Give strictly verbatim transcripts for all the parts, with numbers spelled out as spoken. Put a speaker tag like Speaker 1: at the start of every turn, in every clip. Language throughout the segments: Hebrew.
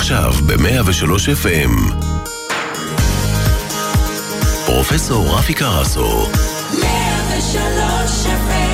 Speaker 1: עכשיו ב-מאה ושלוש אף אם. פרופסור רפי קרסו. מאה ושלוש אף אם.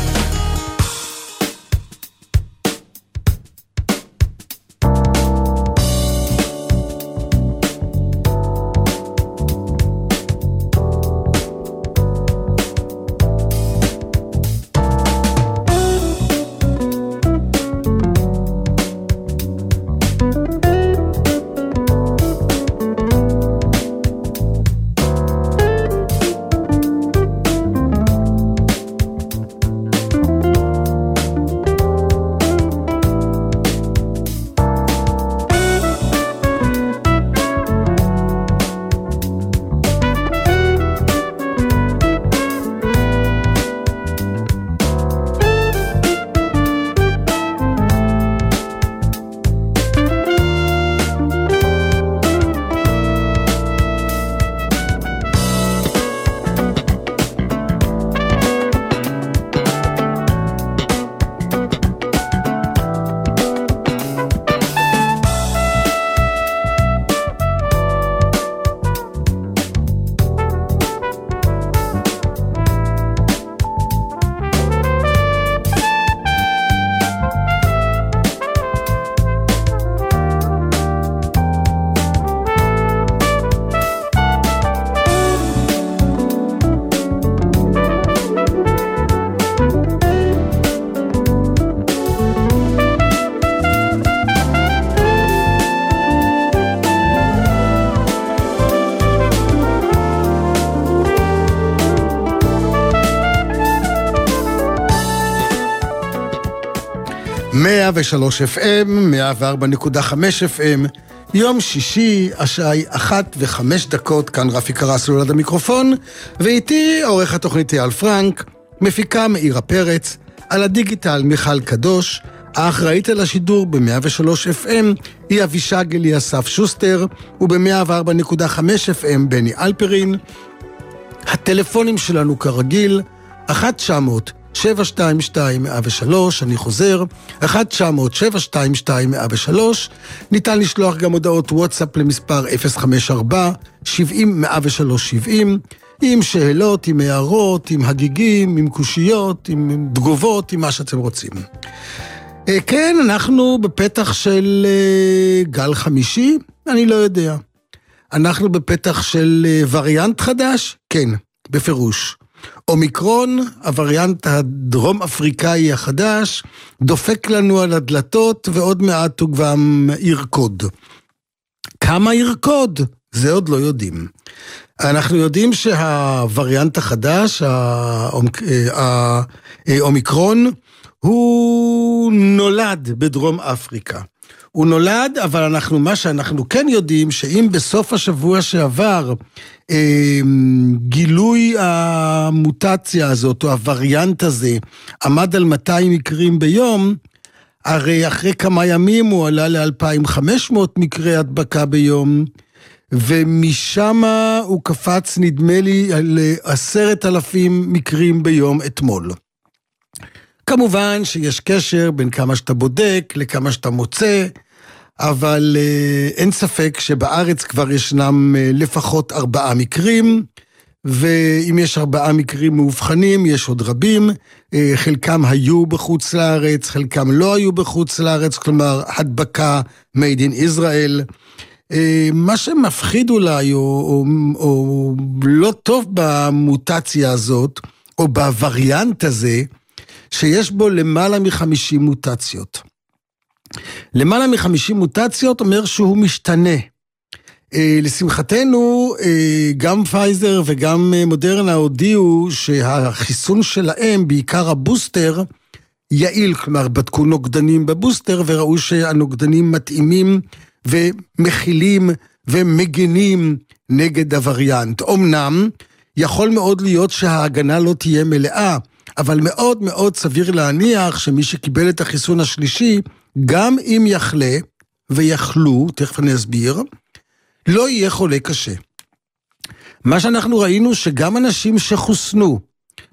Speaker 2: מאה ושלוש אף אם, מאה וארבע נקודה חמש אף אם, יום שישי, השעה היא אחת וחמש דקות, כאן רפי קרסו ליד המיקרופון, ואיתי עורך התוכנית אייל פרנק, מפיקה מאירה פרץ, על הדיגיטל מיכל קדוש, האחראית על השידור ב-מאה ושלוש אף אם היא אבישג אליאסף שוסטר, וב-מאה וארבע נקודה חמש אף אם בני אלפרין. הטלפונים שלנו כרגיל, אחת תשע מאות שבע שתיים שתיים מאה ושלוש, אני חוזר, אחת תשע מאות שבע שתיים שתיים מאה ושלוש, ניתן לשלוח גם הודעות וואטסאפ למספר אפס חמש ארבע שבעים מאה ושלוש שבעים, עם שאלות, עם הערות, עם הגיגים, עם קושיות, עם תגובות, עם מה שאתם רוצים. כן, אנחנו בפתח של גל חמישי, אני לא יודע. אנחנו בפתח של וריאנט חדש? כן, בפירוש. אומיקרון, הווריאנט הדרום אפריקאי החדש, דופק לנו על הדלתות ועוד מעט הוא גם ירקוד. כמה ירקוד? זה עוד לא יודעים. אנחנו יודעים שהווריאנט החדש, האומיקרון, הוא נולד בדרום אפריקה. הוא נולד, אבל אנחנו, מה שאנחנו כן יודעים, שאם בסוף השבוע שעבר, אה, גילוי המוטציה הזאת, או הווריאנט הזה, עמד על מאתיים מקרים ביום, הרי אחרי כמה ימים הוא עלה ל-אלפיים וחמש מאות מקרי הדבקה ביום, ומשם הוא קפץ, נדמה לי, ל-עשרת אלפים מקרים ביום אתמול. כמובן שיש קשר בין כמה שאתה בודק לכמה שאתה מוצא, אבל אה, אין ספק שבארץ כבר ישנם אה, לפחות ארבעה מקרים, ואם יש ארבעה מקרים מאובחנים, יש עוד רבים, אה, חלקם היו בחוץ לארץ, חלקם לא היו בחוץ לארץ, כלומר הדבקה made in Israel. אה, מה שמפחיד אולי, או, או, או לא טוב במוטציה הזאת, או בווריאנט הזה, שיש בו למעלה מחמישים מוטציות. למעלה מחמישים מוטציות אומר שהוא משתנה. לשמחתנו, גם פייזר וגם מודרנה הודיעו שהחיסון שלהם, בעיקר הבוסטר, יעיל, כלומר בדקו נוגדנים בבוסטר, וראו שהנוגדנים מתאימים ומכילים ומגנים נגד הווריאנט. אמנם, יכול מאוד להיות שההגנה לא תהיה מלאה, אבל מאוד מאוד סביר להניח שמי שקיבל את החיסון השלישי, גם אם יחלה ויחלו, תכף אני אסביר, לא יהיה חולה קשה. מה שאנחנו ראינו שגם אנשים שחוסנו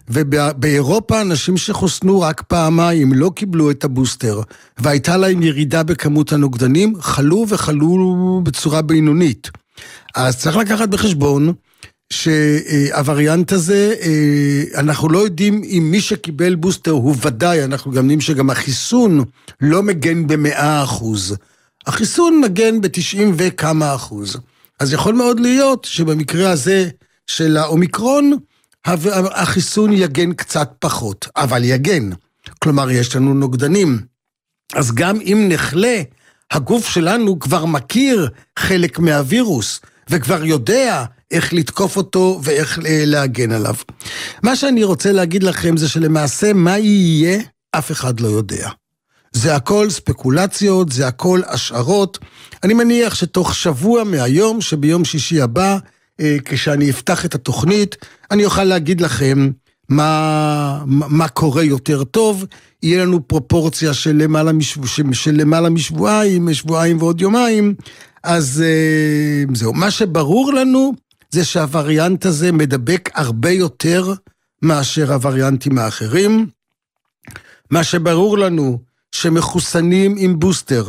Speaker 2: ובאירופה אנשים שחוסנו רק פעמיים לא קיבלו את הבוסטר, והייתה להם ירידה בכמות הנוגדנים, חלו וחלו בצורה בינונית. אז צריך לקחת בחשבון שהווריאנט הזה, אנחנו לא יודעים אם מי שקיבל בוסטר הוא ודאי, אנחנו גם יודעים שגם החיסון לא מגן במאה אחוז. החיסון מגן ב-תשעים וכמה אחוז. אז יכול מאוד להיות שבמקרה הזה של האומיקרון, החיסון יגן קצת פחות, אבל יגן. כלומר, יש לנו נוגדנים. אז גם אם נחלה, הגוף שלנו כבר מכיר חלק מהווירוס, וכבר יודע איך לתקוף אותו ואיך להגן עליו. מה שאני רוצה להגיד לכם זה שלמעשה מה יהיה, אף אחד לא יודע. זה הכל ספקולציות, זה הכל השערות. אני מניח שתוך שבוע מהיום, שביום שישי הבא, כשאני אפתח את התוכנית, אני אוכל להגיד לכם מה, מה קורה יותר טוב. יהיה לנו פרופורציה של למעלה, משבוע, של למעלה משבועיים, שבועיים ועוד יומיים. אז זהו, מה שברור לנו זה שהווריאנט הזה מדבק הרבה יותר מאשר הווריאנטים האחרים. מה שברור לנו שמחוסנים עם בוסטר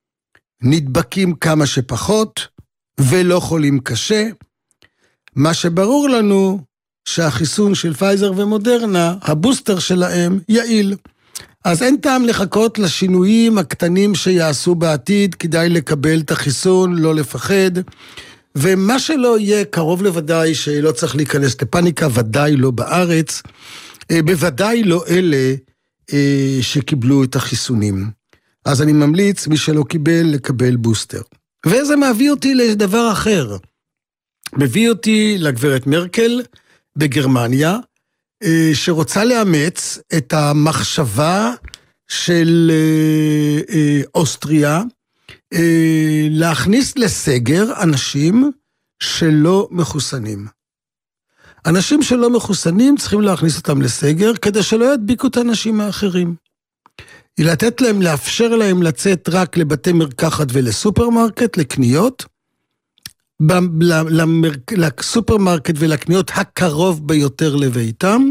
Speaker 2: נדבקים כמה שפחות ולא חולים קשה. מה שברור לנו שהחיסון של פייזר ומודרנה, הבוסטר שלהם יעיל. אז אין טעם לחכות לשינויים הקטנים שיעשו בעתיד, כדאי לקבל את החיסון, לא לפחד. ומה שלא יהיה קרוב לוודאי שלא צריך להיכנס לפניקה, ודאי לא בארץ, בוודאי לא אלה שקיבלו את החיסונים. אז אני ממליץ, מי שלא קיבל, לקבל בוסטר. וזה מביא אותי לדבר אחר. מביא אותי לגברת מרקל בגרמניה, שרוצה לאמץ את המחשבה של אוסטריה, להכניס לסגר אנשים שלא מחוסנים. אנשים שלא מחוסנים צריכים להכניס אותם לסגר, כדי שלא ידביקו את האנשים האחרים. היא לתת להם, לאפשר להם לצאת רק לבתי מרקחת ולסופרמרקט, לקניות, לסופרמרקט ולקניות הקרוב ביותר לביתם,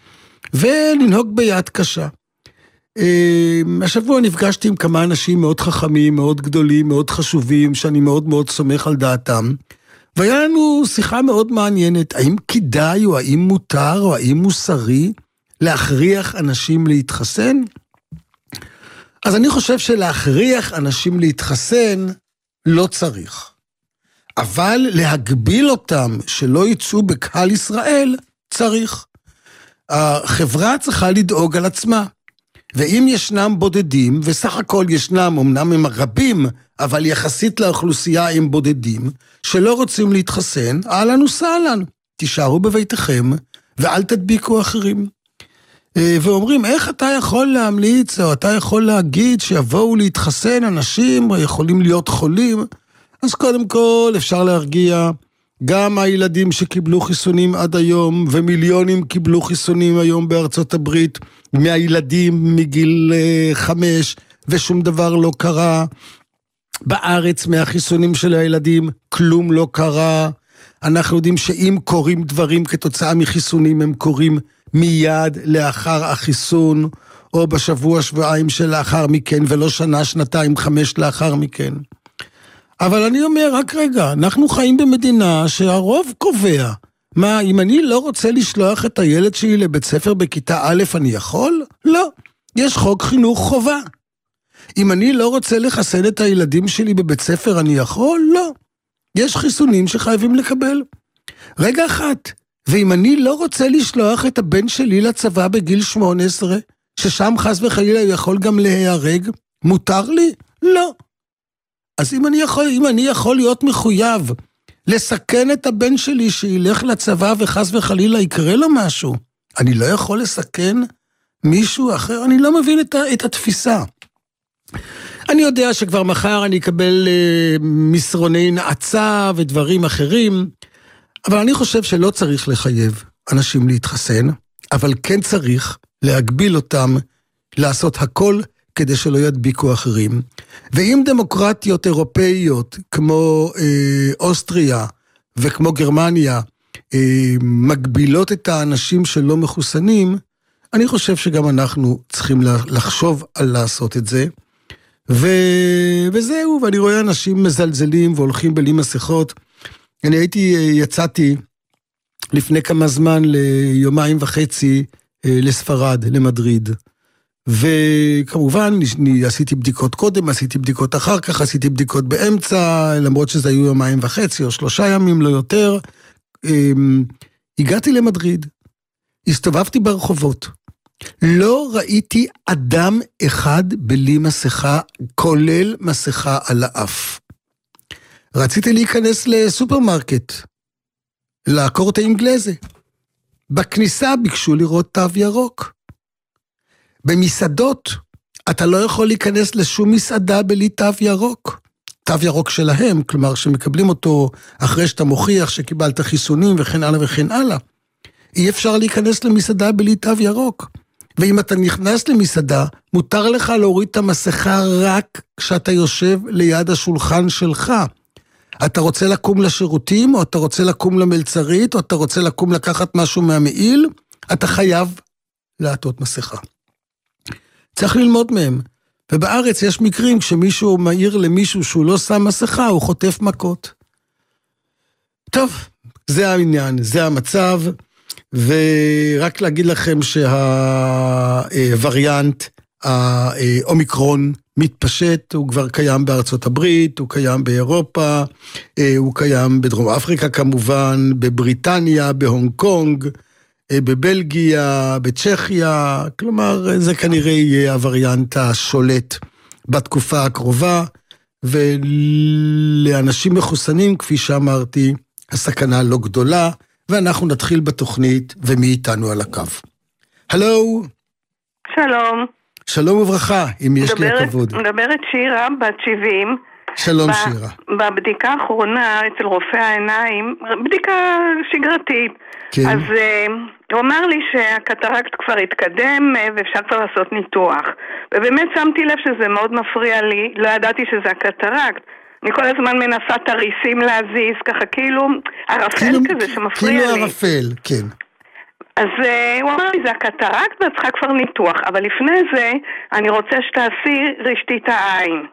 Speaker 2: ולנהוג ביד קשה. השבוע נפגשתי עם כמה אנשים מאוד חכמים, מאוד גדולים, מאוד חשובים, שאני מאוד מאוד סומך על דעתם, והיה לנו שיחה מאוד מעניינת, האם כדאי או האם מותר או האם מוסרי להכריח אנשים להתחסן? אז אני חושב שלהכריח אנשים להתחסן לא צריך. אבל להגביל אותם שלא יצאו בקהל ישראל, צריך. החברה צריכה לדאוג על עצמה. ואם ישנם בודדים, וסך הכל ישנם, אמנם הם רבים, אבל יחסית לאוכלוסייה הם בודדים, שלא רוצים להתחסן, אהלן וסהלן, תישארו בביתכם, ואל תדביקו אחרים. ואומרים, איך אתה יכול להמליץ, או אתה יכול להגיד שיבואו להתחסן אנשים, או יכולים להיות חולים? אז קודם כל אפשר להרגיע, גם הילדים שקיבלו חיסונים עד היום, ומיליונים קיבלו חיסונים היום בארצות הברית, מהילדים מגיל חמש, ושום דבר לא קרה. בארץ מהחיסונים של הילדים, כלום לא קרה. אנחנו יודעים שאם קורים דברים כתוצאה מחיסונים, הם קורים מיד לאחר החיסון, או בשבוע, שבועיים שלאחר מכן, ולא שנה, שנתיים, חמש לאחר מכן. אבל אני אומר, רק רגע, אנחנו חיים במדינה שהרוב קובע. מה, אם אני לא רוצה לשלוח את הילד שלי לבית ספר בכיתה א', אני יכול? לא. יש חוק חינוך חובה. אם אני לא רוצה לחסן את הילדים שלי בבית ספר, אני יכול? לא. יש חיסונים שחייבים לקבל. רגע אחת, ואם אני לא רוצה לשלוח את הבן שלי לצבא בגיל שמונה עשרה, ששם חס וחלילה יכול גם להיהרג, מותר לי? לא. אז אם אני יכול, אם אני יכול להיות מחויב לסכן את הבן שלי שילך לצבא וחס וחלילה יקרה לו משהו, אני לא יכול לסכן מישהו אחר? אני לא מבין את, את התפיסה. אני יודע שכבר מחר אני אקבל אה, מסרוני נעצה ודברים אחרים, אבל אני חושב שלא צריך לחייב אנשים להתחסן, אבל כן צריך להגביל אותם לעשות הכל כדי שלא ידביקו אחרים. ואם דמוקרטיות אירופאיות כמו אה, אוסטריה וכמו גרמניה מגבילות את האנשים שלא מחוסנים, אני חושב שגם אנחנו צריכים לחשוב על לעשות את זה, ו... וזהו, ואני רואה אנשים מזלזלים והולכים בלי מסכות. אני הייתי, יצאתי לפני כמה זמן ליומיים וחצי לספרד, למדריד, וכמובן עשיתי בדיקות קודם, עשיתי בדיקות אחר כך, עשיתי בדיקות באמצע, למרות שזה היו יומיים וחצי או שלושה ימים, לא יותר. הגעתי למדריד, הסתובבתי ברחובות, לא ראיתי אדם אחד בלי מסכה, כולל מסכה על האף. רציתי להיכנס לסופרמרקט, לקורטה אינגלזה. בכניסה ביקשו לראות תו ירוק. במסעדות, אתה לא יכול להיכנס לשום מסעדה בלי תו ירוק. תו ירוק שלהם, כלומר שמקבלים אותו אחרי שאתה מוכיח שקיבלת חיסונים וכן הלאה וכן הלאה. אי אפשר להיכנס למסעדה בלי תו ירוק. ואם אתה נכנס למסעדה, מותר לך להוריד את המסכה רק כשאתה יושב ליד השולחן שלך. אתה רוצה לקום לשירותים, או אתה רוצה לקום למלצרית, או אתה רוצה לקום לקחת משהו מהמעיל, אתה חייב לעטות מסכה. צריך ללמוד מהם. ובארץ יש מקרים, כשמישהו מעיר למישהו שהוא לא שם מסכה, הוא חוטף מכות. טוב, זה העניין, זה המצב, ורק להגיד לכם שהווריאנט, האומיקרון, מתפשט, הוא כבר קיים בארצות הברית, הוא קיים באירופה, הוא קיים בדרום אפריקה כמובן, בבריטניה, בהונג קונג, בבלגיה, בצ'כיה, כלומר זה כנראה יהיה הווריאנט השולט בתקופה הקרובה, ולאנשים מחוסנים, כפי שאמרתי, הסכנה לא גדולה, ואנחנו נתחיל בתוכנית, ומי איתנו על הקו. הלו.
Speaker 3: שלום.
Speaker 2: שלום וברכה, אם יש לי הכבוד.
Speaker 3: מדברת שירה, בת שבעים.
Speaker 2: שלום ב- שירה.
Speaker 3: בבדיקה האחרונה אצל רופא העיניים, בדיקה שגרתית, כן. אז uh, הוא אמר לי שהקטרקט כבר התקדם ואפשר כבר לעשות ניתוח. ובאמת שמתי לב שזה מאוד מפריע לי, לא ידעתי שזה הקטרקט. אני כל הזמן מנסה תריסים להזיז, ככה כאילו ערפל כאילו, כזה שמפריע
Speaker 2: כאילו
Speaker 3: לי.
Speaker 2: כאילו ערפל, כן.
Speaker 3: אז uh, הוא אמר לי, זה הקטרקט ואת צריכה כבר ניתוח, אבל לפני זה אני רוצה שתעשי רשתית העין.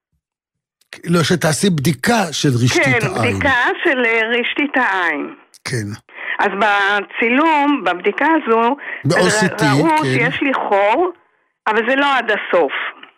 Speaker 2: לא, שתעשי בדיקה של רשתית
Speaker 3: כן,
Speaker 2: העין.
Speaker 3: כן, בדיקה של רשתית העין.
Speaker 2: כן.
Speaker 3: אז בצילום, בבדיקה הזו, ראו כן. שיש לי חור, אבל זה לא עד הסוף.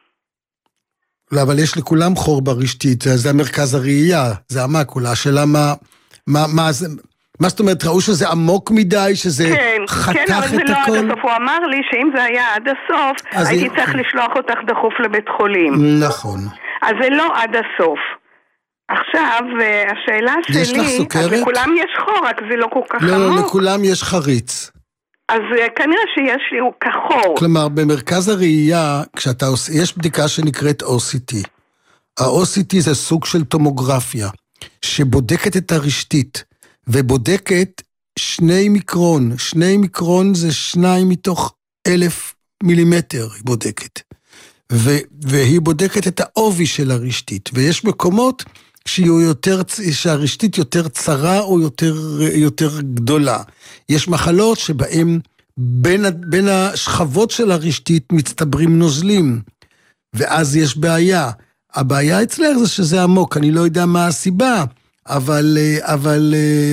Speaker 2: לא, אבל יש לכולם חור ברשתית, זה המרכז הראייה, זה המקולה, השאלה מה, מה, מה זה... מה זאת אומרת, ראו שזה עמוק מדי, שזה
Speaker 3: כן,
Speaker 2: חתך
Speaker 3: כן, אבל
Speaker 2: את
Speaker 3: זה לא
Speaker 2: הכל?
Speaker 3: עד הסוף. הוא אמר לי שאם זה היה עד הסוף, הייתי היא... צריך לשלוח אותך דחוף לבית חולים.
Speaker 2: נכון.
Speaker 3: אז זה לא עד הסוף. עכשיו, השאלה שלי...
Speaker 2: יש לך סוכרת?
Speaker 3: אז לכולם יש חור, רק זה לא כל כך
Speaker 2: לא,
Speaker 3: עמוק.
Speaker 2: לא, לכולם יש חריץ.
Speaker 3: אז כנראה שיש לי הוא כחור.
Speaker 2: כלומר, במרכז הראייה, כשאתה עושה, יש בדיקה שנקראת או סי טי. ה-או סי טי זה סוג של טומוגרפיה, שבודקת את הרשתית. ובודקת שני מיקרון, שני מיקרון זה שניים מתוך אלף מילימטר היא בודקת, ו, והיא בודקת את העובי של הרשתית, ויש מקומות יותר, שהרשתית יותר צרה או יותר, יותר גדולה. יש מחלות שבהם בין, בין השכבות של הרשתית מצטברים נוזלים, ואז יש בעיה. הבעיה אצלך זה שזה עמוק, אני לא יודע מה הסיבה, אבל, אבל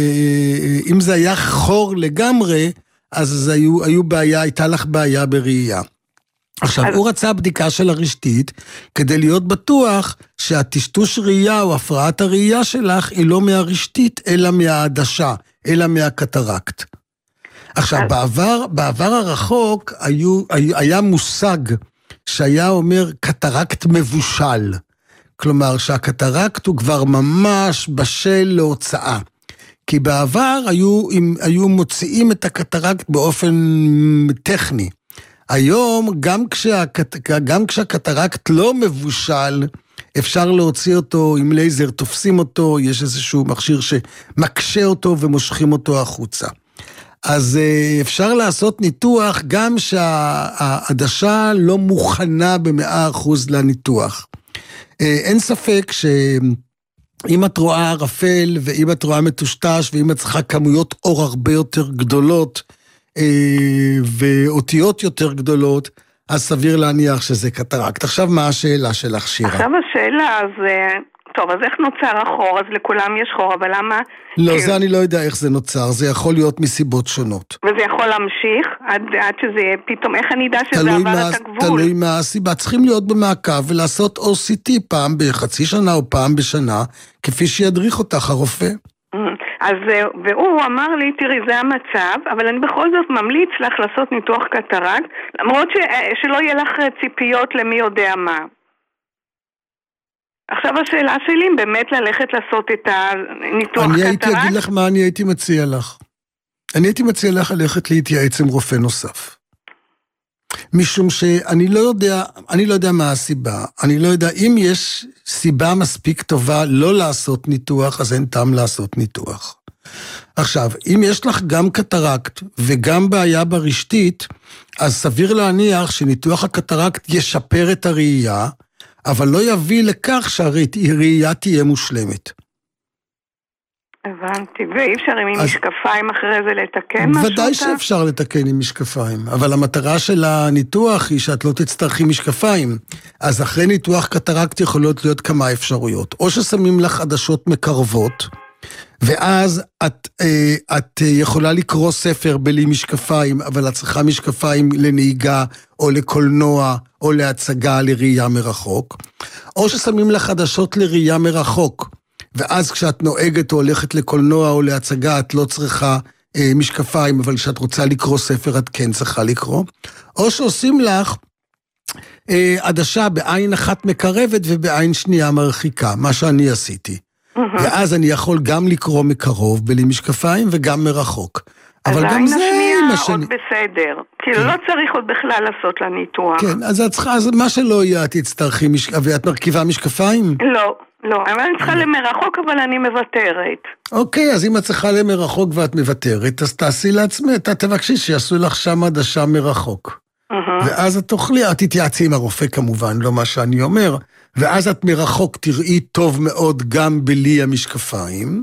Speaker 2: אם זה היה חור לגמרי, אז היו, היו בעיה, הייתה לך בעיה בראייה. עכשיו, אז... הוא רצה בדיקה של הרשתית, כדי להיות בטוח שהטשטוש ראייה או הפרעת הראייה שלך היא לא מהרשתית, אלא מהעדשה, אלא מהקטרקט. עכשיו, אז... בעבר, בעבר הרחוק היו, היה מושג שהיה אומר קטרקט מבושל. כלומר שהקטרקט הוא כבר ממש בשל להוצאה. כי בעבר היו, היו מוציאים את הקטרקט באופן טכני. היום גם, כשהקט, גם כשהקטרקט לא מבושל, אפשר להוציא אותו עם לייזר, תופסים אותו, יש איזשהו מכשיר שמקשה אותו ומושכים אותו החוצה. אז אפשר לעשות ניתוח גם שהעדשה לא מוכנה במאה אחוז לניתוח. אין ספק אם את רואה ערפל, ואם את רואה מטושטש, ואם את צריכה כמויות אור הרבה יותר גדולות, אה, ואותיות יותר גדולות, אז סביר להניח שזה קטרקט. עכשיו מה השאלה שלך, שירה?
Speaker 3: עכשיו השאלה זה... טוב, אז איך נוצר החור? אז לכולם יש חור, אבל למה...
Speaker 2: לא,
Speaker 3: כי...
Speaker 2: זה אני לא יודע איך זה נוצר, זה יכול להיות מסיבות שונות.
Speaker 3: וזה יכול להמשיך עד, עד שזה יהיה פתאום, איך אני יודע שזה עבר
Speaker 2: מה,
Speaker 3: את הגבול?
Speaker 2: תלוי מה הסיבה, צריכים להיות במעקב ולעשות או סי טי פעם בחצי שנה או פעם בשנה, כפי שידריך אותך הרופא.
Speaker 3: אז, והוא אמר לי, תראי, זה המצב, אבל אני בכל זאת ממליץ לך לעשות ניתוח קטרקט, למרות ש, שלא יהיה לך ציפיות למי יודע מה. עכשיו השאלה שלי, אם באמת ללכת לעשות את הניתוח קטרקט?
Speaker 2: אני הייתי אגיד לך מה אני הייתי מציע לך. אני הייתי מציע לך ללכת להתייעץ עם רופא נוסף. משום שאני לא יודע, אני לא יודע מה הסיבה. אני לא יודע, אם יש סיבה מספיק טובה לא לעשות ניתוח, אז אין טעם לעשות ניתוח. עכשיו, אם יש לך גם קטרקט וגם בעיה ברשתית, אז סביר להניח שניתוח הקטרקט ישפר את הראייה, אבל לא יביא לכך שהראייה תהיה מושלמת.
Speaker 3: הבנתי, ואי אפשר עם משקפיים אחרי זה לתקן משהו?
Speaker 2: ודאי שאפשר לתקן עם משקפיים, אבל המטרה של הניתוח היא שאת לא תצטרכי משקפיים. אז אחרי ניתוח קטרקט יכולות להיות כמה אפשרויות. או ששמים לך עדשות מקרבות, ואז את, את יכולה לקרוא ספר בלי משקפיים, אבל את צריכה משקפיים לנהיגה, או לקולנוע, או להצגה לראייה מרחוק. או ששמים לך עדשות לראייה מרחוק, ואז כשאת נוהגת או הולכת לקולנוע או להצגה, את לא צריכה אה, משקפיים, אבל כשאת רוצה לקרוא ספר, את כן צריכה לקרוא. או שעושים לך אה, עדשה בעין אחת מקרבת ובעין שנייה מרחיקה, מה שאני עשיתי. Mm-hmm. ואז אני יכול גם לקרוא מקרוב בלי משקפיים וגם מרחוק. אבל גם זה...
Speaker 3: אז העין השנייה עוד בסדר. כאילו כן. לא צריך עוד בכלל לעשות לה ניתוח.
Speaker 2: כן, אז את צריכה, אז מה שלא יהיה, את תצטרכי משקפיים, ואת מרכיבה משקפיים?
Speaker 3: לא. לא, אבל אני צריכה למרחוק, אבל אני מבטרת.
Speaker 2: אוקיי, אז אם את צריכה למרחוק ואת מבטרת, אז תעשי לעצמי, אתה תבקשי שיעשו לך שם עדשה מרחוק. ואז את תוכלי, את תתייעצי עם הרופא כמובן, לא מה שאני אומר, ואז את מרחוק תראי טוב מאוד גם בלי המשקפיים,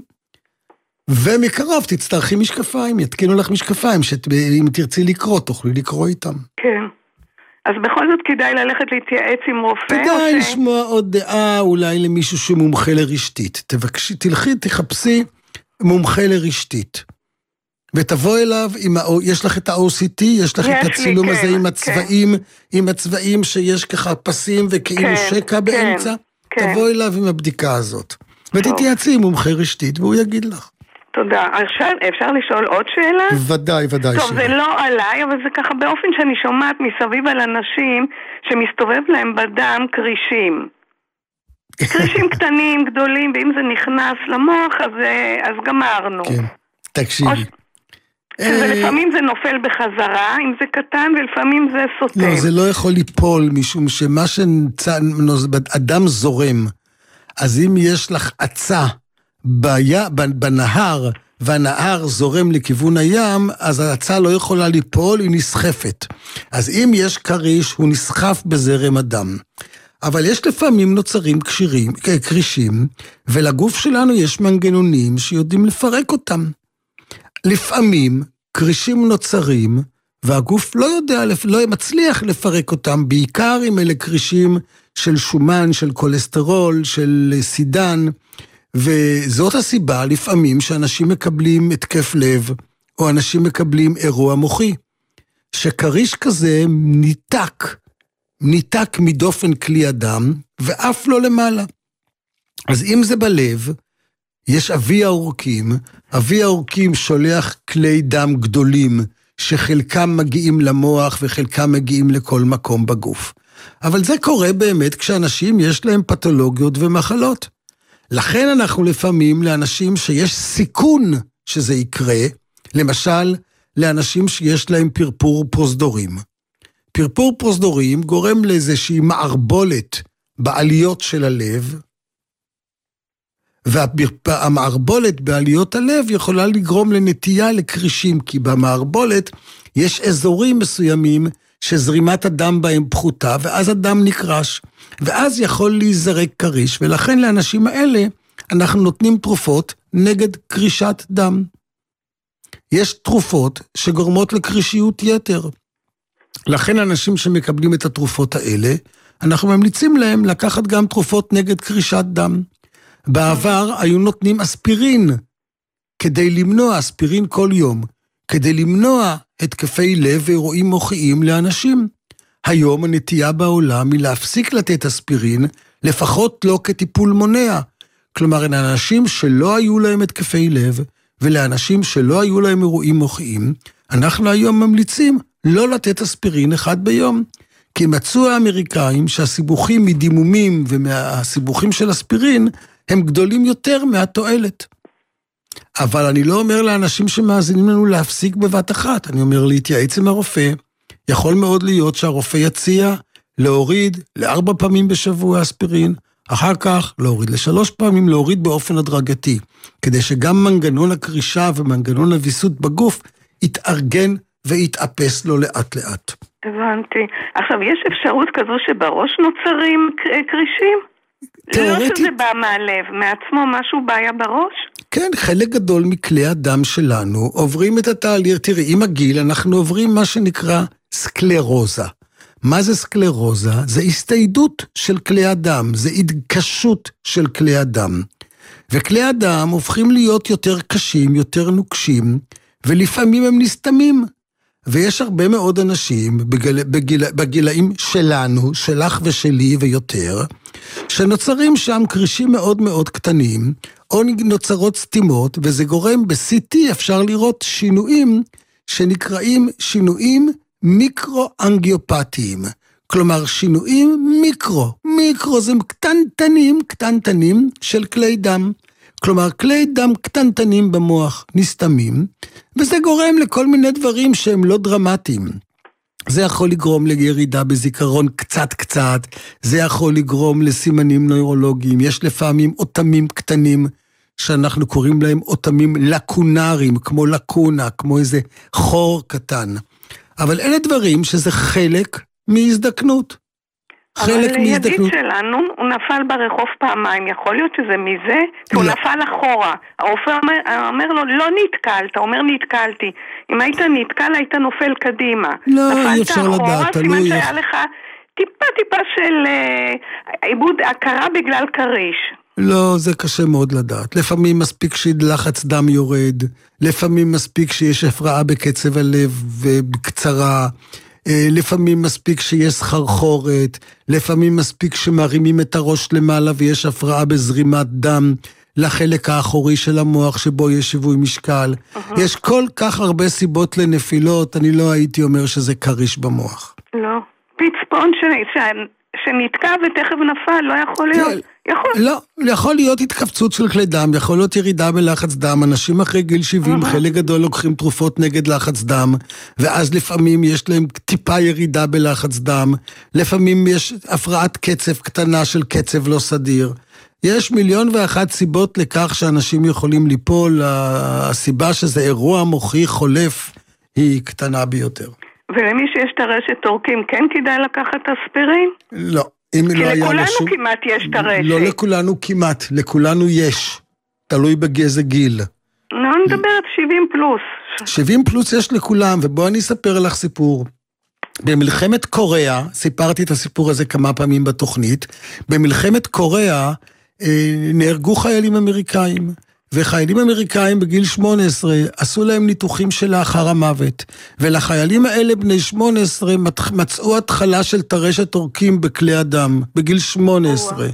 Speaker 2: ומקרוב תצטרכי משקפיים, יתקינו לך משקפיים, שאם תרצי לקרוא, תוכלי לקרוא איתם.
Speaker 3: כן. אז בכל זאת כדאי ללכת להתייעץ עם רופא?
Speaker 2: כדאי לשמוע עוד דעה אולי למישהו שמומחה לרשתית. תבקשי, תלכי, תחפשי מומחה לרשתית. ותבוא אליו, עם, יש לך את ה-או סי טי, יש לך יש את הצילום לי, הזה כן, עם הצבעים, כן. עם הצבעים שיש ככה פסים וכאילו כן, שקע כן, באמצע. כן. תבוא אליו עם הבדיקה הזאת. ותתייעצי עם מומחה רשתית והוא יגיד לך.
Speaker 3: תודה. עכשיו אפשר לשאול עוד שאלה?
Speaker 2: ודאי, ודאי.
Speaker 3: טוב, זה לא עליי, אבל זה ככה באופן שאני שומעת מסביב על אנשים שמסתובב להם בדם קרישים. קרישים קטנים, גדולים, ואם זה נכנס למוח, אז, אז גמרנו.
Speaker 2: כן, תקשיבי.
Speaker 3: לפעמים זה נופל בחזרה, אם זה קטן, ולפעמים זה סוטם.
Speaker 2: לא, זה לא יכול ליפול, משום שמה שאדם זורם, אז אם יש לך עצה, ביה, בנהר, והנהר זורם לכיוון הים, אז ההצעה לא יכולה ליפול, היא נסחפת. אז אם יש קריש, הוא נסחף בזרם הדם. אבל יש לפעמים נוצרים קשירים, קרישים, ולגוף שלנו יש מנגנונים שיודעים לפרק אותם. לפעמים קרישים נוצרים, והגוף לא יודע, לא מצליח לפרק אותם, בעיקר אם אלה קרישים של שומן, של קולסטרול, של סידן, וזאת הסיבה לפעמים שאנשים מקבלים התקף לב, או אנשים מקבלים אירוע מוחי, שקריש כזה ניתק, ניתק מדופן כלי הדם, ואף לא למעלה. אז אם זה בלב, יש אבי העורקים, אבי העורקים שולח כלי דם גדולים, שחלקם מגיעים למוח, וחלקם מגיעים לכל מקום בגוף. אבל זה קורה באמת כשאנשים יש להם פתולוגיות ומחלות. לכן אנחנו לפעמים לאנשים שיש סיכון שזה יקרה, למשל לאנשים שיש להם פרפור פרוזדורים. פרפור פרוזדורים גורם לאיזושהי מערבולת בעליות של הלב, והמערבולת בעליות הלב יכולה לגרום לנטייה לקרישים, כי במערבולת יש אזורים מסוימים שזרימת הדם בהם פחותה, ואז הדם נקרש, ואז יכול להיזרק קריש, ולכן לאנשים האלה אנחנו נותנים תרופות נגד קרישת דם. יש תרופות שגורמות לקרישיות יתר. לכן אנשים שמקבלים את התרופות האלה, אנחנו ממליצים להם לקחת גם תרופות נגד קרישת דם. בעבר היו נותנים אספירין, כדי למנוע אספירין כל יום, כדי למנוע התקפי לב ואירועים מוחיים לאנשים. היום הנטייה בעולם היא להפסיק לתת אספירין, לפחות לא כטיפול מונע. כלומר, לאנשים שלא היו להם התקפי לב, ולאנשים שלא היו להם אירועים מוחיים, אנחנו היום ממליצים לא לתת אספירין אחד ביום. כי מצאו האמריקאים שהסיבוכים מדימומים ומהסיבוכים של אספירין, הם גדולים יותר מהתועלת. אבל אני לא אומר לאנשים שמאזינים לנו להפסיק בבת אחת, אני אומר להתייעץ עם הרופא. יכול מאוד להיות שהרופא יציע להוריד לארבע פעמים בשבוע אספירין, אחר כך להוריד לשלוש פעמים, להוריד באופן הדרגתי, כדי שגם מנגנון הקרישה ומנגנון הוויסות בגוף יתארגן ויתאפס לו לאט לאט.
Speaker 3: הבנתי. עכשיו, יש אפשרות כזו שבראש נוצרים קרישים? לא שזה בא מהלב, מעצמו משהו בעיה בראש?
Speaker 2: כן, חלק גדול מכלי הדם שלנו עוברים את התהליך. תראי, עם הגיל אנחנו עוברים מה שנקרא סקלרוזה. מה זה סקלרוזה? זה הסתיידות של כלי הדם, זה התקשות של כלי הדם. וכלי הדם הופכים להיות יותר קשים, יותר נוקשים, ולפעמים הם נסתמים. ויש הרבה מאוד אנשים בגיל, בגיל, בגילאים שלנו, שלך ושלי ויותר, שנוצרים שם קרישים מאוד מאוד קטנים, או נוצרות סתימות, וזה גורם ב-סי טי אפשר לראות שינויים שנקראים שינויים מיקרו-אנגיופטיים. כלומר, שינויים מיקרו. מיקרו זה קטנטנים, קטנטנים של כלי דם. כלומר, כלי דם קטנטנים במוח נסתמים, וזה גורם לכל מיני דברים שהם לא דרמטיים. זה יכול לגרום לירידה בזיכרון קצת קצת, זה יכול לגרום לסימנים נוירולוגיים, יש לפעמים אותמים קטנים, שאנחנו קוראים להם אותמים לקונריים, כמו לקונה, כמו איזה חור קטן. אבל אלה דברים שזה חלק מהזדקנות.
Speaker 3: אבל ידיד שלנו, הוא נפל ברחוב פעמיים, יכול להיות שזה מזה, כי הוא נפל אחורה. הרופא אומר, אומר לו, לא נתקלת, אומר נתקלתי. אם היית נתקל, היית נופל קדימה.
Speaker 2: לא, אי אפשר לדעת.
Speaker 3: סימן שהיה לך טיפה טיפה של עיבוד הכרה בגלל קריש.
Speaker 2: לא, זה קשה מאוד לדעת. לפעמים מספיק שלחץ דם יורד, לפעמים מספיק שיש הפרעה בקצב הלב ובקצרה, לפעמים מספיק שיש סחרחורת, לפעמים מספיק שמרימים את הראש למעלה ויש הפרעה בזרימת דם לחלק האחורי של המוח שבו יש שיווי משקל. Uh-huh. יש כל כך הרבה סיבות לנפילות, אני לא הייתי אומר שזה קריש במוח.
Speaker 3: לא. פצפון ש... ש... שנתקע ותכף נפל, לא יכול להיות. יכול.
Speaker 2: לא, יכול להיות התכווצות של כלי דם, יכול להיות ירידה בלחץ דם, אנשים אחרי גיל שבעים, חלק גדול לוקחים תרופות נגד לחץ דם, ואז לפעמים יש להם טיפה ירידה בלחץ דם, לפעמים יש הפרעת קצב קטנה של קצב לא סדיר. יש מיליון ואחת סיבות לכך שאנשים יכולים ליפול, הסיבה שזה אירוע מוחי חולף היא קטנה ביותר.
Speaker 3: ולמי שיש את הרשת תורקים, כן כדאי לקחת אספירין?
Speaker 2: לא.
Speaker 3: כי לא לכולנו שום... כמעט יש את הרשת.
Speaker 2: לא לכולנו כמעט, לכולנו יש. תלוי בגזע גיל.
Speaker 3: לא נדברת שבעים פלוס.
Speaker 2: שבעים פלוס יש לכולם, ובוא אני אספר לך סיפור. במלחמת קוריאה, סיפרתי את הסיפור הזה כמה פעמים בתוכנית, במלחמת קוריאה אה, נהרגו חיילים אמריקאים. וחיילים אמריקאים בגיל שמונה עשרה עשו להם ניתוחים שלאחר המוות, ולחיילים האלה בני שמונה עשרה מצאו התחלה של טרשת עורקים בכלי הדם, בגיל שמונה עשרה.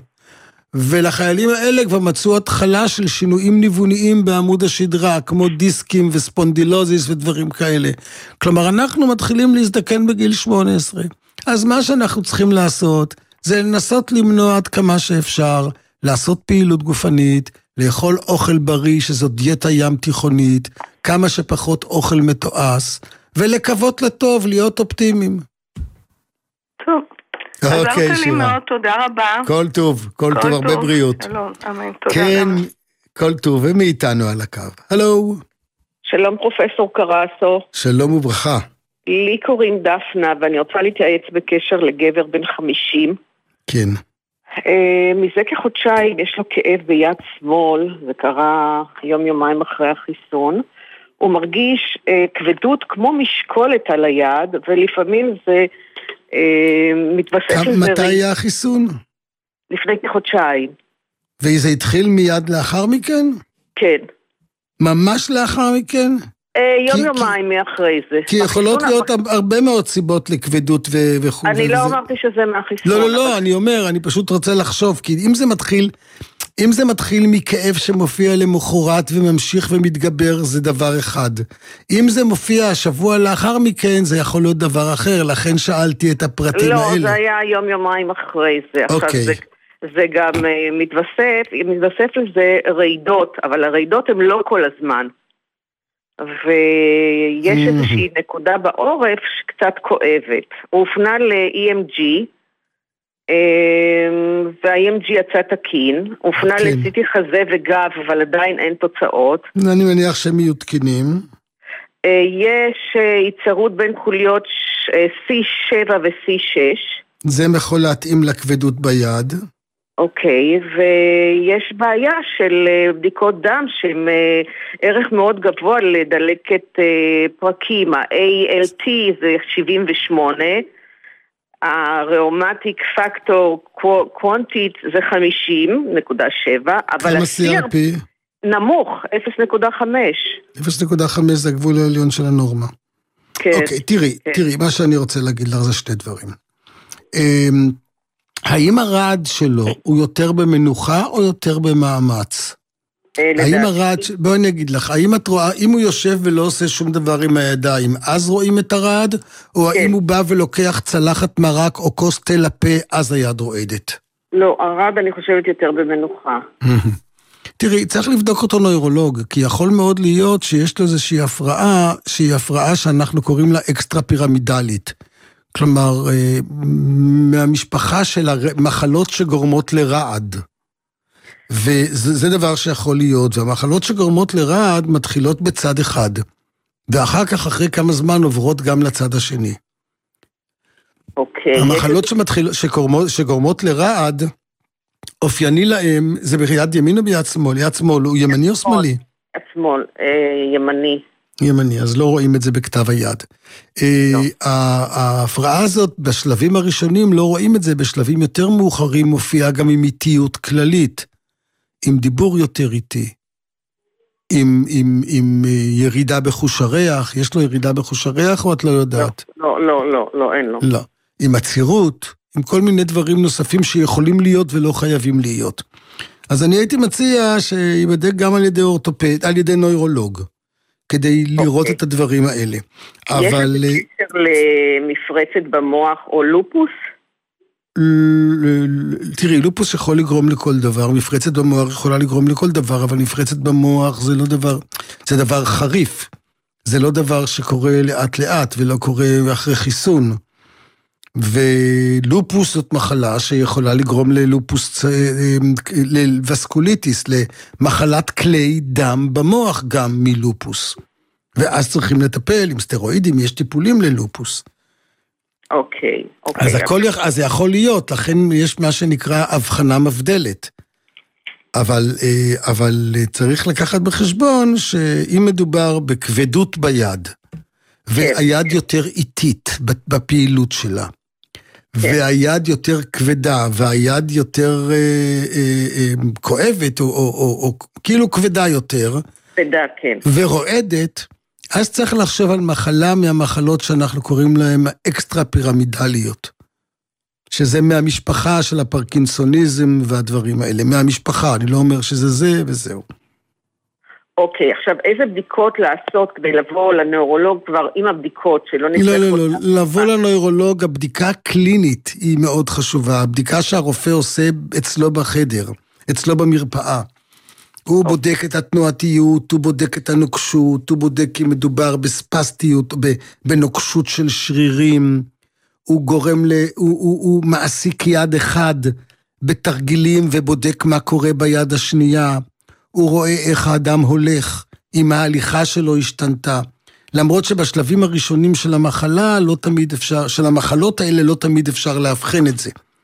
Speaker 2: ולחיילים האלה כבר מצאו התחלה של שינויים ניווניים בעמוד השדרה, כמו דיסקים וספונדילוזיס ודברים כאלה. כלומר, אנחנו מתחילים להזדקן בגיל שמונה עשרה. אז מה שאנחנו צריכים לעשות, זה לנסות למנוע עד כמה שאפשר, לעשות פעילות גופנית, לאכול אוכל בריא, שזו דיאטה ים תיכונית, כמה שפחות אוכל מתועש, ולקוות לטוב, להיות אופטימיים.
Speaker 3: טוב. עזרת לי מאוד, תודה רבה.
Speaker 2: כל טוב, כל טוב, הרבה בריאות.
Speaker 3: שלום, אמן, תודה.
Speaker 2: כן, כל טוב, ומאיתנו על הקו. הלו.
Speaker 4: שלום פרופסור קרסו.
Speaker 2: שלום וברכה.
Speaker 4: לי קוראים דפנה, ואני רוצה להתייעץ בקשר לגבר בן חמישים.
Speaker 2: כן.
Speaker 4: מזה כחודשיים יש לו כאב ביד שמאל, זה קרה יום יומיים אחרי החיסון. הוא מרגיש כבדות כמו משקולת על היד, ולפעמים זה מתבסס על זה.
Speaker 2: מתי היה החיסון?
Speaker 4: לפני כחודשיים.
Speaker 2: וזה התחיל מיד לאחר מכן?
Speaker 4: כן.
Speaker 2: ממש לאחר מכן?
Speaker 4: יום יומיים מאחרי זה.
Speaker 2: כי יכולות להיות הרבה מאוד סיבות לכבדות וכו'.
Speaker 4: אני לא אמרתי שזה מהחיסון.
Speaker 2: לא, לא, לא, אני אומר, אני פשוט רוצה לחשוב, כי אם זה מתחיל, אם זה מתחיל מכאב שמופיע למחרת וממשיך ומתגבר, זה דבר אחד. אם זה מופיע השבוע לאחר מכן, זה יכול להיות דבר אחר, לכן שאלתי את הפרטים האלה.
Speaker 4: לא, זה היה יום יומיים אחרי זה. עכשיו זה... זה גם מתווסף, מתווסף לזה רעידות, אבל הרעידות הן לא כל הזמן. ויש איזושהי נקודה בעורף שקצת כואבת. הוא הופנה ל-אי אם ג'י, וה-אי אם ג'י יצא תקין. הוא הופנה ל-סי טי חזה וגב, אבל עדיין אין תוצאות.
Speaker 2: אני מניח שהם יהיו תקינים.
Speaker 4: יש ייצרות בין חוליות סי שבע ו-סי שש.
Speaker 2: זה יכול להתאים לכבדות ביד.
Speaker 4: אוקיי, ויש בעיה של בדיקות דם שהן ערך מאוד גבוה לדלקת פרקים. ה-איי אל טי זה שבעים ושמונה, הראומטיק פקטור קוונטית זה חמישים נקודה שבע, אבל הסיר נמוך, אפס נקודה חמש.
Speaker 2: אפס נקודה חמש זה הגבול העליון של הנורמה.
Speaker 4: כן.
Speaker 2: אוקיי, תראי, תראי, מה שאני רוצה להגיד לך זה שתי דברים. האם הרעד שלו הוא יותר במנוחה או יותר במאמץ? האם הרעד, בואי נגיד לך, האם את רואה, אם הוא יושב ולא עושה שום דבר עם הידיים, אז רואים את הרעד? או האם הוא בא ולוקח צלחת מרק או כוס תה לפה, אז היד רועדת?
Speaker 4: לא, הרעד אני חושבת יותר במנוחה.
Speaker 2: תראי, צריך לבדוק אותו נוירולוג, כי יכול מאוד להיות שיש לו איזושהי הפרעה, שהיא הפרעה שאנחנו קוראים לה אקסטרה פירמידלית. כלומר, מהמשפחה של המחלות שגורמות לרעד. וזה דבר שיכול להיות, והמחלות שגורמות לרעד מתחילות בצד אחד, ואחר כך, אחרי כמה זמן, עוברות גם לצד השני.
Speaker 4: אוקיי.
Speaker 2: המחלות שמתחיל, שגורמות, שגורמות לרעד, אופייני להם, זה ביד ימין או ביד שמאל? יד שמאל, הוא ימני או שמאלי?
Speaker 4: יד שמאל, ימני.
Speaker 2: ימני, אז לא רואים את זה בכתב היד. לא. ההפרעה הזאת בשלבים הראשונים לא רואים את זה, בשלבים יותר מאוחרים מופיעה גם עם איטיות כללית, עם דיבור יותר איטי, עם, עם, עם ירידה בחוש הריח. יש לו ירידה בחוש הריח או את לא יודעת?
Speaker 4: לא, לא, לא, לא, אין לו.
Speaker 2: לא, עם עצירות, עם כל מיני דברים נוספים שיכולים להיות ולא חייבים להיות. אז אני הייתי מציע שיבדק גם על ידי אורתופד, על ידי נוירולוג. כדי לראות את הדברים האלה.
Speaker 4: יש איזה קשר למפרצת במוח או לופוס?
Speaker 2: תראי, לופוס יכול לגרום לכל דבר, מפרצת במוח יכולה לגרום לכל דבר, אבל מפרצת במוח זה לא דבר, זה דבר חריף. זה לא דבר שקורה לאט לאט ולא קורה אחרי חיסון. ולופוס זאת מחלה שיכולה לגרום ללופוס, לווסקוליטיס, למחלת כלי דם במוח גם מלופוס. ואז צריכים לטפל עם סטרואידים, יש טיפולים ללופוס.
Speaker 4: אוקיי, אוקיי.
Speaker 2: אז הכל, אז זה יכול להיות, לכן יש מה שנקרא הבחנה מבדלת. אבל, אבל צריך לקחת בחשבון שאם מדובר בכבדות ביד, והיד יותר איטית בפעילות שלה, והיד יותר כבדה, והיד יותר אה, אה, אה, כואבת, או, או, או, או כאילו כבדה יותר,
Speaker 4: כבדה, כן.
Speaker 2: ורועדת, אז צריך לחשוב על מחלה מהמחלות שאנחנו קוראים להן האקסטרה פירמידליות, שזה מהמשפחה של הפרקינסוניזם והדברים האלה, מהמשפחה, אני לא אומר שזה זה וזהו.
Speaker 4: אוקיי, עכשיו איזה בדיקות לעשות כדי לבוא לנוירולוג כבר עם הבדיקות שלא נצטרך...
Speaker 2: לא, לא, לא, לבוא לנוירולוג, הבדיקה הקלינית היא מאוד חשובה, הבדיקה שהרופא עושה אצלו בחדר, אצלו במרפאה. הוא בודק את התנועתיות, הוא בודק את הנוקשות, הוא בודק אם מדובר בספסטיות, בנוקשות של שרירים, הוא גורם ל... הוא, הוא, הוא מעסיק יד אחד בתרגילים ובודק מה קורה ביד השנייה, הוא רואה איך האדם הולך, אם ההליכה שלו השתנתה, למרות שבשלבים הראשונים של המחלה לא תמיד אפשר, של המחלות האלה לא תמיד אפשר להבחן את זה.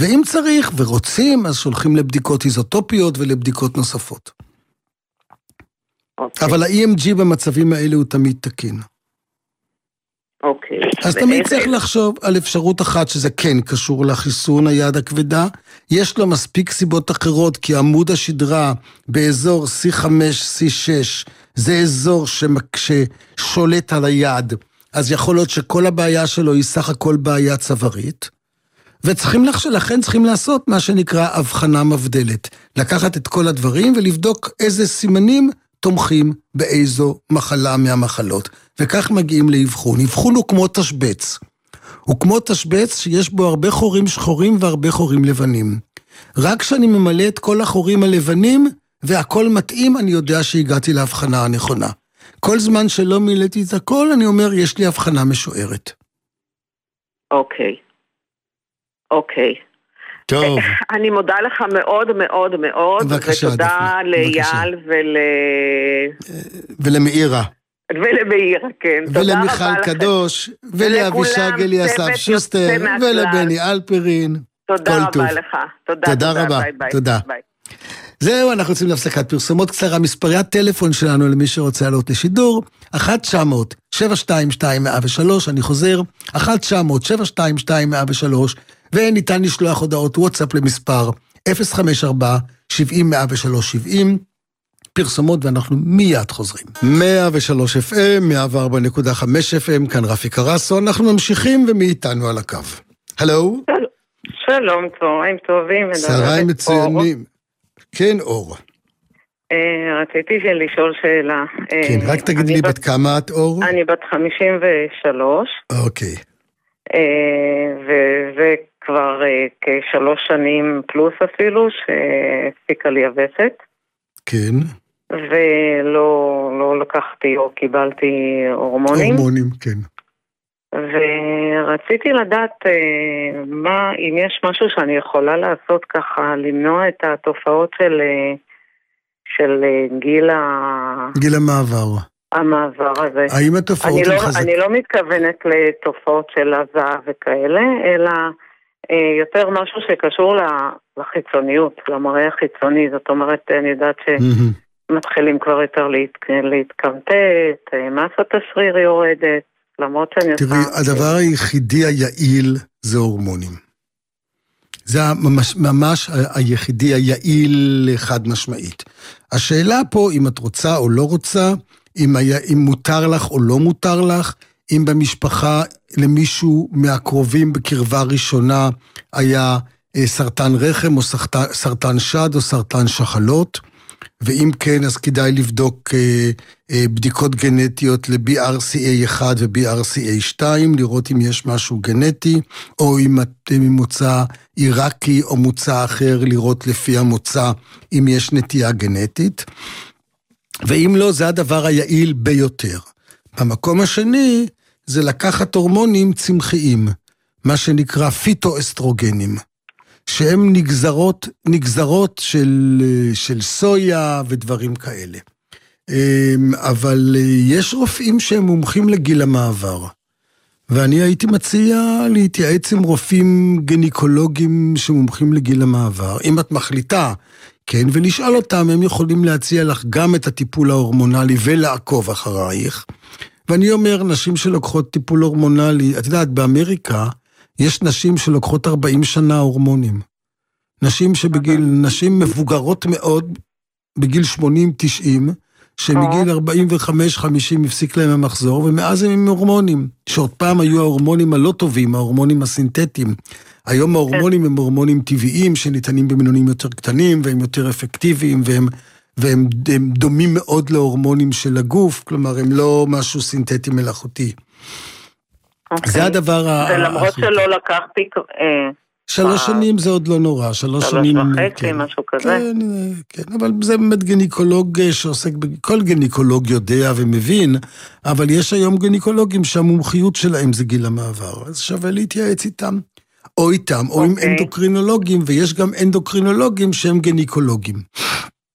Speaker 2: ואם צריך ורוצים, אז שולחים לבדיקות איזוטופיות ולבדיקות נוספות.
Speaker 4: אוקיי.
Speaker 2: אבל ה-אי אם ג'י במצבים האלה הוא תמיד תקין.
Speaker 4: אוקיי.
Speaker 2: אז תמיד צריך לחשוב על אפשרות אחת שזה כן קשור לחיסון היד הכבדה. יש לו מספיק סיבות אחרות, כי עמוד השדרה באזור סי חמש, סי שש, זה אזור ששולט על היד, אז יכול להיות שכל הבעיה שלו היא סך הכל בעיה צווארית, וצריכים לחשוב, לכן צריכים לעשות מה שנקרא הבחנה מבדלת, לקחת את כל הדברים ולבדוק איזה סימנים תומכים באיזו מחלה מהמחלות, וכך מגיעים לאבחון. אבחון הוא כמו תשבץ. הוא כמו תשבץ שיש בו הרבה חורים שחורים והרבה חורים לבנים. רק כשאני ממלא את כל החורים הלבנים, והכל מתאים, אני יודע שהגעתי להבחנה הנכונה. כל זמן שלא מילאתי את הכל, אני אומר, יש לי הבחנה משוערת.
Speaker 4: אוקיי. אוקיי.
Speaker 2: טוב.
Speaker 4: אני מודה לך מאוד מאוד מאוד,
Speaker 2: בבקשה,
Speaker 4: ותודה לאייל ול...
Speaker 2: ולמאירה.
Speaker 4: ולמאירה, כן.
Speaker 2: ולמיכל קדוש, ולאבישג אליאסף שוסטר, ולבני אלפרין.
Speaker 4: תודה רבה לך.
Speaker 2: תודה רבה. תודה. זהו, אנחנו רוצים להפסקת פרסומות קצרה. מספרי הטלפון שלנו למי שרוצה לעלות לשידור, אחת תשע מאות שבע שתיים שתיים מאה ושלוש, אני חוזר, אחת תשע מאות שבע שתיים שתיים מאה ושלוש, וניתן לשלוח הודעות וואטסאפ למספר אפס חמש ארבע שבעים מאה ושלוש שבעים, פרסומות ואנחנו מיד חוזרים. מאה ושלוש אף אם, מאה וארבע נקודה חמש אף אם, כאן רפי קרסו, אנחנו ממשיכים ומאיתנו על הקו. הלו?
Speaker 4: שלום, צהריים טובים.
Speaker 2: צהריים מצוינים. כן, אור.
Speaker 4: רציתי לשאול שאלה.
Speaker 2: כן, רק תגידי לי בת כמה את, אור?
Speaker 4: אני בת חמישים ושלוש.
Speaker 2: אוקיי.
Speaker 4: וזה כבר כשלוש שנים פלוס אפילו, שהפסיקה לי הווסת.
Speaker 2: כן.
Speaker 4: ולא לא לקחתי או קיבלתי הורמונים.
Speaker 2: הורמונים, כן.
Speaker 4: ורציתי לדעת מה, אם יש משהו שאני יכולה לעשות ככה, למנוע את התופעות של, של גיל ה...
Speaker 2: גיל המעבר.
Speaker 4: המעבר הזה.
Speaker 2: האם התופעות
Speaker 4: אני
Speaker 2: הן
Speaker 4: לא,
Speaker 2: חזק?
Speaker 4: אני לא מתכוונת לתופעות של הזעה וכאלה, אלא יותר משהו שקשור לחיצוניות, למראה החיצוני. זאת אומרת, אני יודעת שמתחילים כבר יותר להתקמטט, מסת השריר יורדת, למרות שאני עושה...
Speaker 2: תראי, הדבר היחידי היעיל זה הורמונים. זה ממש, ממש היחידי היעיל חד משמעית. השאלה פה, אם את רוצה או לא רוצה, אם, היה, אם מותר לך או לא מותר לך, אם במשפחה למישהו מהקרובים בקרבה ראשונה היה סרטן רחם או סרטן, סרטן שד או סרטן שחלות, ואם כן, אז כדאי לבדוק אה, אה, בדיקות גנטיות ל-בי אר סי איי אחת ו-בי אר סי איי שתיים, לראות אם יש משהו גנטי, או אם אתם ממוצא עיראקי או מוצא אחר, לראות לפי המוצא אם יש נטייה גנטית. ואם לא, זה הדבר היעיל ביותר. במקום השני, זה לקחת הורמונים צמחיים, מה שנקרא פיטואסטרוגנים. שהם נגזרות, נגזרות של, של סויה ודברים כאלה. אבל יש רופאים שהם מומחים לגיל המעבר, ואני הייתי מציע להתייעץ עם רופאים גניקולוגים שמומחים לגיל המעבר. אם את מחליטה, כן, ולשאול אותם, הם יכולים להציע לך גם את הטיפול ההורמונלי ולעקוב אחרייך. ואני אומר, נשים שלוקחות טיפול הורמונלי, את יודעת, באמריקה, יש נשים שלוקחות ארבעים שנה הורמונים. נשים שבגיל, נשים מבוגרות מאוד, בגיל שמונים תשעים, שמגיל ארבעים וחמש חמישים הפסיק להם המחזור, ומאז הם עם הורמונים, שעוד פעם היו ההורמונים הלא טובים, ההורמונים הסינתטיים. היום ההורמונים הם הורמונים טבעיים, שניתנים במינונים יותר קטנים, והם יותר אפקטיביים, והם, והם הם דומים מאוד להורמונים של הגוף, כלומר, הם לא משהו סינתטי מלאכותי. זה הדבר ה...
Speaker 4: ולמרות שלא לקחתי...
Speaker 2: שלוש שנים זה עוד לא נורא, שלוש שנים...
Speaker 4: שלוש וחצי, משהו כזה.
Speaker 2: כן, כן, אבל זה באמת גניקולוג שעוסק, כל גניקולוג יודע ומבין, אבל יש היום גניקולוגים שהמומחיות שלהם זה גיל המעבר, אז שווה להתייעץ איתם, או איתם, או עם אנדוקרינולוגים, ויש גם אנדוקרינולוגים שהם גניקולוגים.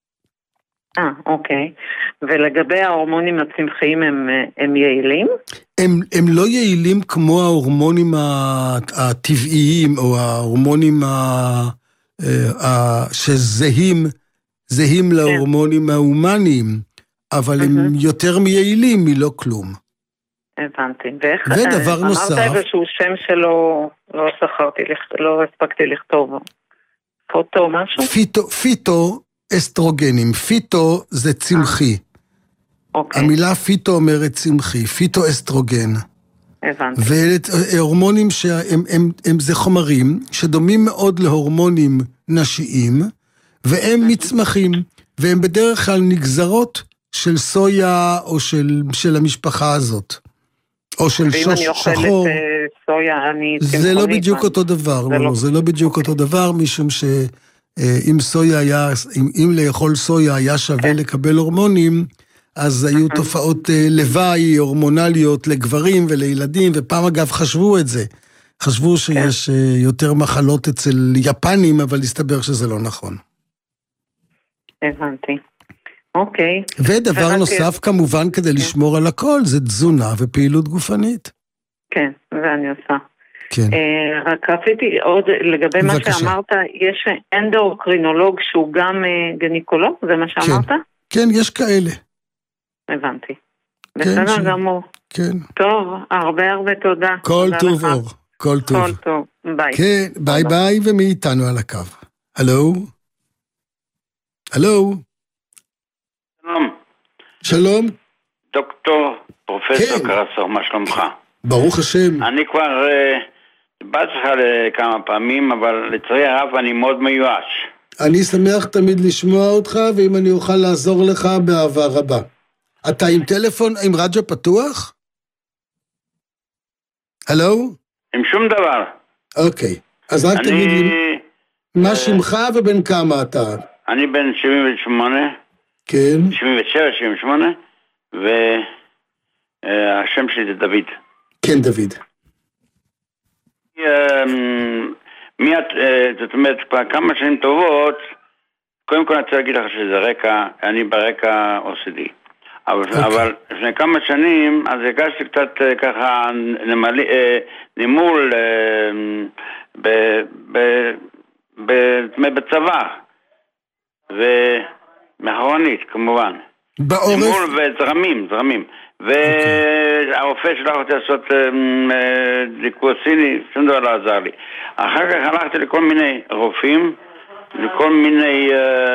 Speaker 4: אה, אוקיי. ולגבי ההורמונים הצמחיים הם, הם יעילים?
Speaker 2: הם, הם לא יעילים כמו ההורמונים הטבעיים, או ההורמונים ה, ה, שזהים, זהים להורמונים ההומניים, אבל הם יותר מיעילים מלא כלום.
Speaker 4: הבנתי. ואיך,
Speaker 2: ודבר נוסף...
Speaker 4: אמרת איזשהו שם שלא לא שכרתי, לא הספקתי לכתוב. פוטו, משהו?
Speaker 2: פיטו, פיטו אסטרוגנים. פיטו זה צמחי.
Speaker 4: אוקיי.
Speaker 2: המילה פיטו אומרת צמחי, פיטו אסטרוגן.
Speaker 4: הבנתי.
Speaker 2: והורמונים שהם, הם, הם, זה חומרים שדומים מאוד להורמונים נשיים, והם מצמחים, והם בדרך כלל נגזרות של סויה או של, של המשפחה הזאת. או של שוש, שחור. ואם אני אוכלת
Speaker 4: סויה, אני צמחונית.
Speaker 2: זה לא בדיוק אותו דבר, לא, לא, זה לא בדיוק אותו דבר, משום שאם סויה היה, אם, אם לאכול סויה היה שווה לקבל הורמונים, אז היו תופעות לוואי, הורמונליות לגברים ולילדים, ופעם אגב חשבו את זה. חשבו שיש יותר מחלות אצל יפנים, אבל הסתבר שזה לא נכון.
Speaker 4: הבנתי. אוקיי.
Speaker 2: ודבר נוסף כמובן כדי לשמור על הכל, זה תזונה ופעילות גופנית.
Speaker 4: כן, ואני עושה.
Speaker 2: כן.
Speaker 4: רק רציתי עוד, לגבי מה שאמרת, יש אנדוקרינולוג שהוא גם גניקולוג, זה מה שאמרת?
Speaker 2: כן, יש כאלה.
Speaker 4: הבנתי. בסדר גמור.
Speaker 2: כן.
Speaker 4: טוב, הרבה הרבה תודה.
Speaker 2: כל טוב אור. כל טוב.
Speaker 4: כל טוב. ביי.
Speaker 2: כן, ביי ביי ומאיתנו על הקו. הלו? הלו?
Speaker 5: שלום.
Speaker 2: שלום.
Speaker 5: דוקטור, פרופסור קרסו, מה שלומך?
Speaker 2: ברוך השם.
Speaker 5: אני כבר באתי לך לכמה פעמים, אבל לצערי הרב אני מאוד מיואש.
Speaker 2: אני שמח תמיד לשמוע אותך, ואם אני אוכל לעזור לך באהבה רבה. אתה עם טלפון, עם רדיו פתוח? הלו?
Speaker 5: עם שום דבר.
Speaker 2: אוקיי, אז רק
Speaker 5: אני...
Speaker 2: תגיד לי, מה שמך ובן כמה אתה?
Speaker 5: אני בן שבעים ושמונה.
Speaker 2: כן.
Speaker 5: שבעים ושבע, שבעים ושמונה, והשם שלי זה דוד.
Speaker 2: כן, דוד.
Speaker 5: מי את, זאת אומרת, כבר כמה שנים טובות, קודם כל אני רוצה להגיד לך שזה רקע, אני ברקע או סי די. אבל, okay. אבל לפני כמה שנים, אז הגשתי קצת ככה נמלי, נימול ב, ב, ב, בצבא, ומחרונית כמובן.
Speaker 2: בעורף?
Speaker 5: נימול וזרמים, זרמים. והרופא שלך רוצה לעשות דיקור סיני, שום דבר לא עזר לי. אחר כך הלכתי לכל מיני רופאים, לכל מיני...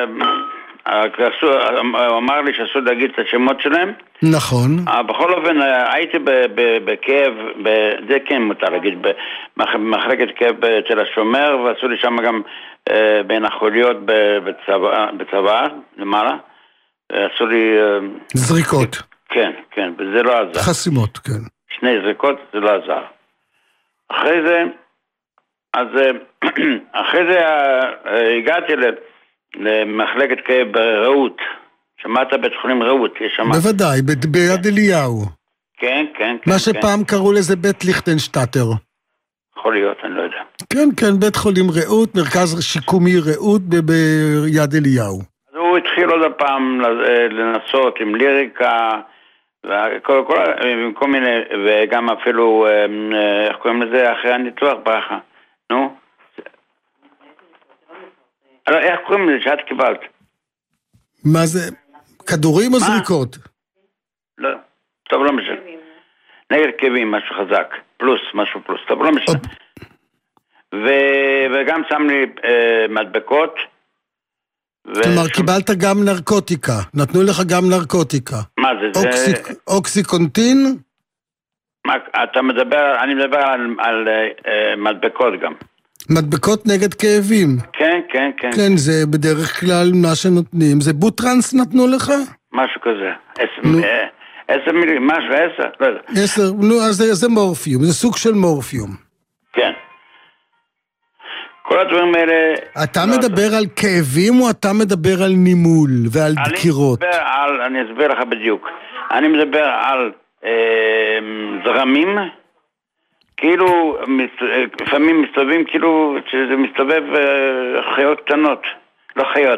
Speaker 5: הוא אמר לי שאסור להגיד את השמות שלהם.
Speaker 2: נכון.
Speaker 5: בכל אופן, הייתי בכאב, זה כן מותר להגיד, במחלקת כאב אצל השומר, ועשו לי שם גם בין החוליות בצבא, למעלה. עשו לי...
Speaker 2: זריקות.
Speaker 5: כן, כן, וזה לא עזר.
Speaker 2: חסימות, כן.
Speaker 5: שני זריקות, זה לא עזר. אחרי זה, אז אחרי זה הגעתי ל... למחלקת כאב ברעות. שמעת בית חולים רעות?
Speaker 2: בוודאי, ביד אליהו.
Speaker 5: כן, כן.
Speaker 2: מה שפעם קראו לזה בית ליכטנשטאטר.
Speaker 5: יכול להיות, אני לא יודע. כן,
Speaker 2: כן, בית חולים רעות, מרכז שיקומי רעות ביד אליהו.
Speaker 5: אז הוא התחיל עוד הפעם לנסות עם ליריקה, וכל, כל, כל מיני, וגם אפילו, איך קוראים לזה, אחרי הניתוח ברכה. נו? איך קוראים לזה שאת קיבלת?
Speaker 2: מה זה? כדורים או זריקות?
Speaker 5: לא, טוב, לא משנה. נגד כאבים, משהו חזק. פלוס, משהו פלוס. טוב, לא משנה. וגם שם לי מדבקות.
Speaker 2: כלומר, קיבלת גם נרקוטיקה. נתנו לך גם נרקוטיקה.
Speaker 5: מה זה?
Speaker 2: אוקסיקונטין?
Speaker 5: אתה מדבר, אני מדבר על מדבקות גם.
Speaker 2: מדבקות נגד כאבים.
Speaker 5: כן, כן, כן.
Speaker 2: כן, זה בדרך כלל מה שנותנים. זה בוטרנס נתנו לך?
Speaker 5: משהו כזה. עשר מילים, משהו, עשר, לא יודע.
Speaker 2: עשר, נו, אז זה מורפיום, זה סוג של מורפיום.
Speaker 5: כן. כל הדברים האלה...
Speaker 2: אתה מדבר על כאבים או אתה מדבר על נימול ועל דקירות?
Speaker 5: אני מדבר על, אני אסביר לך בדיוק. אני מדבר על זרמים, כאילו, לפעמים מסתובבים כאילו שזה מסתובב חיות קטנות, לא חיות,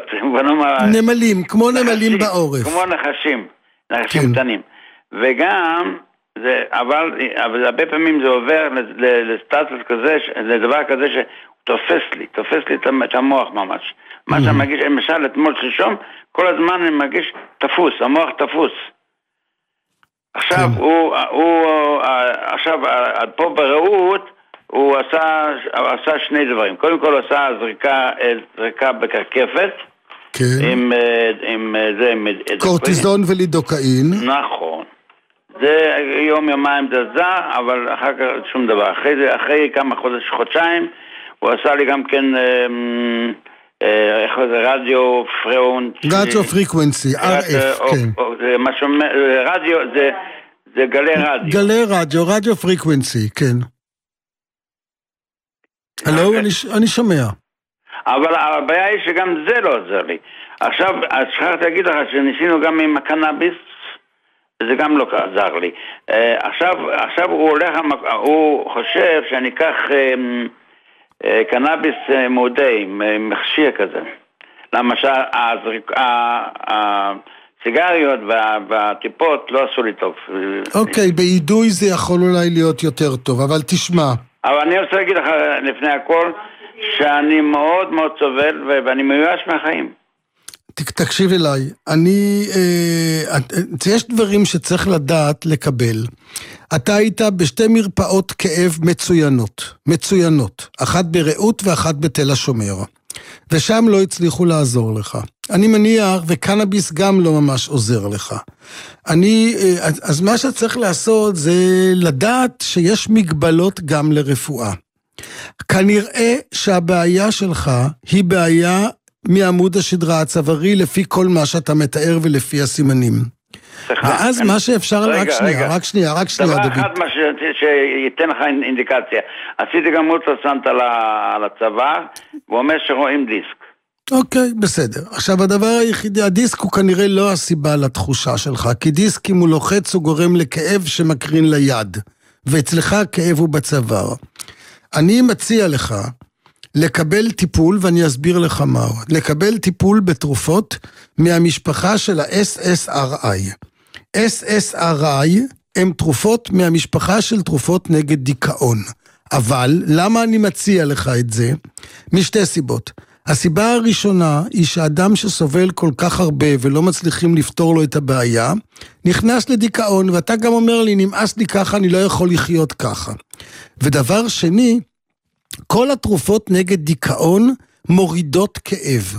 Speaker 2: נמלים, כמו נמלים בעורף.
Speaker 5: כמו נחשים, נחשים קטנים. וגם זה, אבל, אבל הרבה פעמים זה עובר לסטטוס כזה, לדבר כזה שתופס לי, תופס לי את המוח ממש. מה שאני מרגיש, למשל, אתמול שלשום, כל הזמן אני מרגיש תפוס, המוח תפוס. עכשיו, הוא, הוא, עכשיו, פה בראות, הוא עשה, עשה שני דברים. קודם כל, הוא עשה זריקה, זריקה בקרקפת,
Speaker 2: כן.
Speaker 5: עם, עם זה, עם
Speaker 2: קורטיזון ולידוקאין.
Speaker 5: נכון. זה יום יומיים דזה, אבל אחר כך שום דבר. אחרי זה, אחרי כמה חודש, חודשיים, הוא עשה לי גם כן, איך זה, רדיו פריאונט.
Speaker 2: רדיו פריקוונסי, אר אף, כן.
Speaker 5: רדיו, זה, זה גלי רדיו.
Speaker 2: גלי רדיו, רדיו פריקוונסי, כן. הלו, אני שומע.
Speaker 5: אבל הבעיה היא שגם זה לא עוזר לי. עכשיו, אז שכחתי להגיד לך שניסינו גם עם הקנאביס, זה גם לא עזר לי. עכשיו, עכשיו הוא הולך, הוא חושב שאני אקח קנאביס מודה, מכשיר כזה. למה שהסיגריות והטיפות לא עשו לי טוב.
Speaker 2: אוקיי, בעידוי זה יכול אולי להיות יותר טוב, אבל תשמע.
Speaker 5: אבל אני רוצה להגיד לך לפני הכל, שאני מאוד מאוד סובל ואני מיואש מהחיים.
Speaker 2: תקשיב אליי, אני, אה, יש דברים שצריך לדעת לקבל. אתה היית בשתי מרפאות כאב מצוינות, מצוינות, אחת ברעות ואחת בתל השומר, ושם לא הצליחו לעזור לך. אני מניח, וקנאביס גם לא ממש עוזר לך. אני, אה, אז מה שצריך לעשות זה לדעת שיש מגבלות גם לרפואה. כנראה שהבעיה שלך היא בעיה מעמוד השדרה הצווארי לפי כל מה שאתה מתאר ולפי הסימנים. ואז מה שאפשר, רק שנייה, רק שנייה, רק שנייה, דוד.
Speaker 5: דבר אחד מה שייתן לך אינדיקציה. עשיתי גם אולטרסאונד על הצוואר, והוא אומר שרואים דיסק.
Speaker 2: אוקיי, בסדר. עכשיו הדבר היחידי, הדיסק הוא כנראה לא הסיבה לתחושה שלך, כי דיסק אם הוא לוחץ הוא גורם לכאב שמקרין ליד, ואצלך הכאב הוא בצוואר. אני מציע לך לקבל טיפול, ואני אסביר לך מהו, לקבל טיפול בתרופות מהמשפחה של ה-אס אס אר איי. אס אס אר איי הם תרופות מהמשפחה של תרופות נגד דיכאון. אבל למה אני מציע לך את זה? משתי סיבות. הסיבה הראשונה היא שאדם שסובל כל כך הרבה ולא מצליחים לפתור לו את הבעיה, נכנס לדיכאון, ואתה גם אומר לי, נמאס לי ככה, אני לא יכול לחיות ככה. ודבר שני, כל התרופות נגד דיכאון מורידות כאב,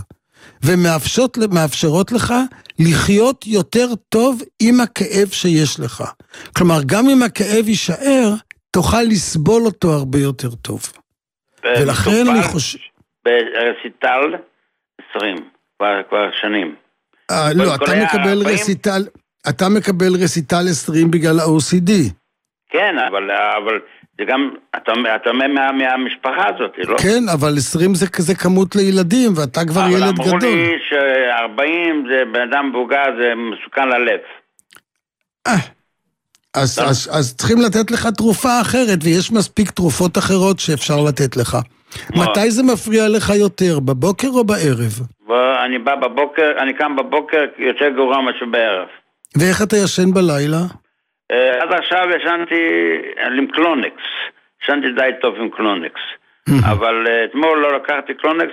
Speaker 2: ומאפשרות לך לחיות יותר טוב עם הכאב שיש לך. כלומר, גם אם הכאב יישאר, תוכל לסבול אותו הרבה יותר טוב. ולכן אני חושב...
Speaker 5: ברסיטל עשרים, כבר שנים.
Speaker 2: לא, אתה מקבל רסיטל, אתה מקבל רסיטל עשרים בגלל ה-או סי די.
Speaker 5: כן, אבל זה גם, אתה אומר מהמשפחה הזאת, לא?
Speaker 2: כן, אבל עשרים זה כזה כמות לילדים, ואתה כבר ילד גדול.
Speaker 5: אבל אמרו לי ש-ארבעים זה בן אדם מבוגר, זה מסוכן ללב.
Speaker 2: אה. אז, אז, אז צריכים לתת לך תרופה אחרת, ויש מספיק תרופות אחרות שאפשר לתת לך. מתי זה מפריע לך יותר, בבוקר או בערב?
Speaker 5: אני בא בבוקר, אני קם בבוקר יותר גרוע משהו בערב.
Speaker 2: ואיך אתה ישן בלילה?
Speaker 5: עד עכשיו ישנתי עם קלונקס, ישנתי די טוב עם קלונקס, אבל אתמול לא לקחתי קלונקס,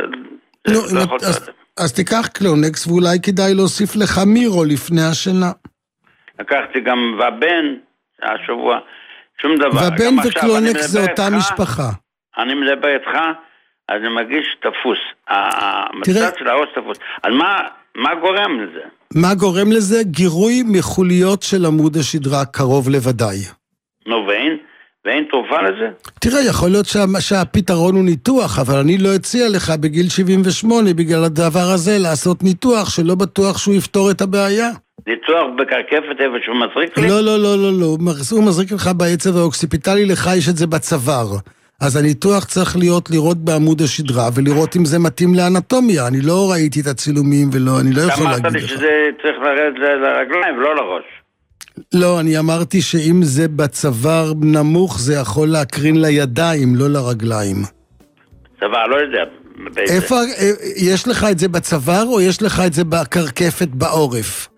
Speaker 5: אז...
Speaker 2: אז תיקח קלונקס, ואולי כדאי להוסיף לך מירו לפני השינה.
Speaker 5: לקחתי גם ובן, השבוע, שום דבר.
Speaker 2: ובן וקלונקס זה אותה משפחה.
Speaker 5: אני מדבר איתך, אז אני מרגיש תפוס. המצד של הראש תפוס. אז מה, מה גורם לזה?
Speaker 2: מה גורם לזה? גירוי מחוליות של עמוד השדרה קרוב לוודאי.
Speaker 5: נו, ואין? ואין תרופה לזה?
Speaker 2: תראה, יכול להיות שה, שהפתרון הוא ניתוח, אבל אני לא אציע לך בגיל שבעים ושמונה, בגלל הדבר הזה, לעשות ניתוח שלא בטוח שהוא יפתור את הבעיה.
Speaker 5: ניתוח בקרקפת איפה שהוא מזריק לי?
Speaker 2: לא, לא, לא, לא, לא. הוא מזריק לך בעצב האוקסיפיטלי, לך יש את זה בצוואר. אז הניתוח צריך להיות לראות בעמוד השדרה, ולראות אם זה מתאים לאנטומיה. אני לא ראיתי את הצילומים, ולא, אני לא יכול להגיד לך.
Speaker 5: אמרת לי שזה צריך לרדת לרגליים, ולא לראש.
Speaker 2: לא, אני אמרתי שאם זה בצוואר נמוך, זה יכול להקרין לידיים, לא לרגליים.
Speaker 5: צוואר, לא יודע.
Speaker 2: איפה, יש לך את זה בצוואר, או יש לך את זה בקרקפת בעורף?
Speaker 5: לא,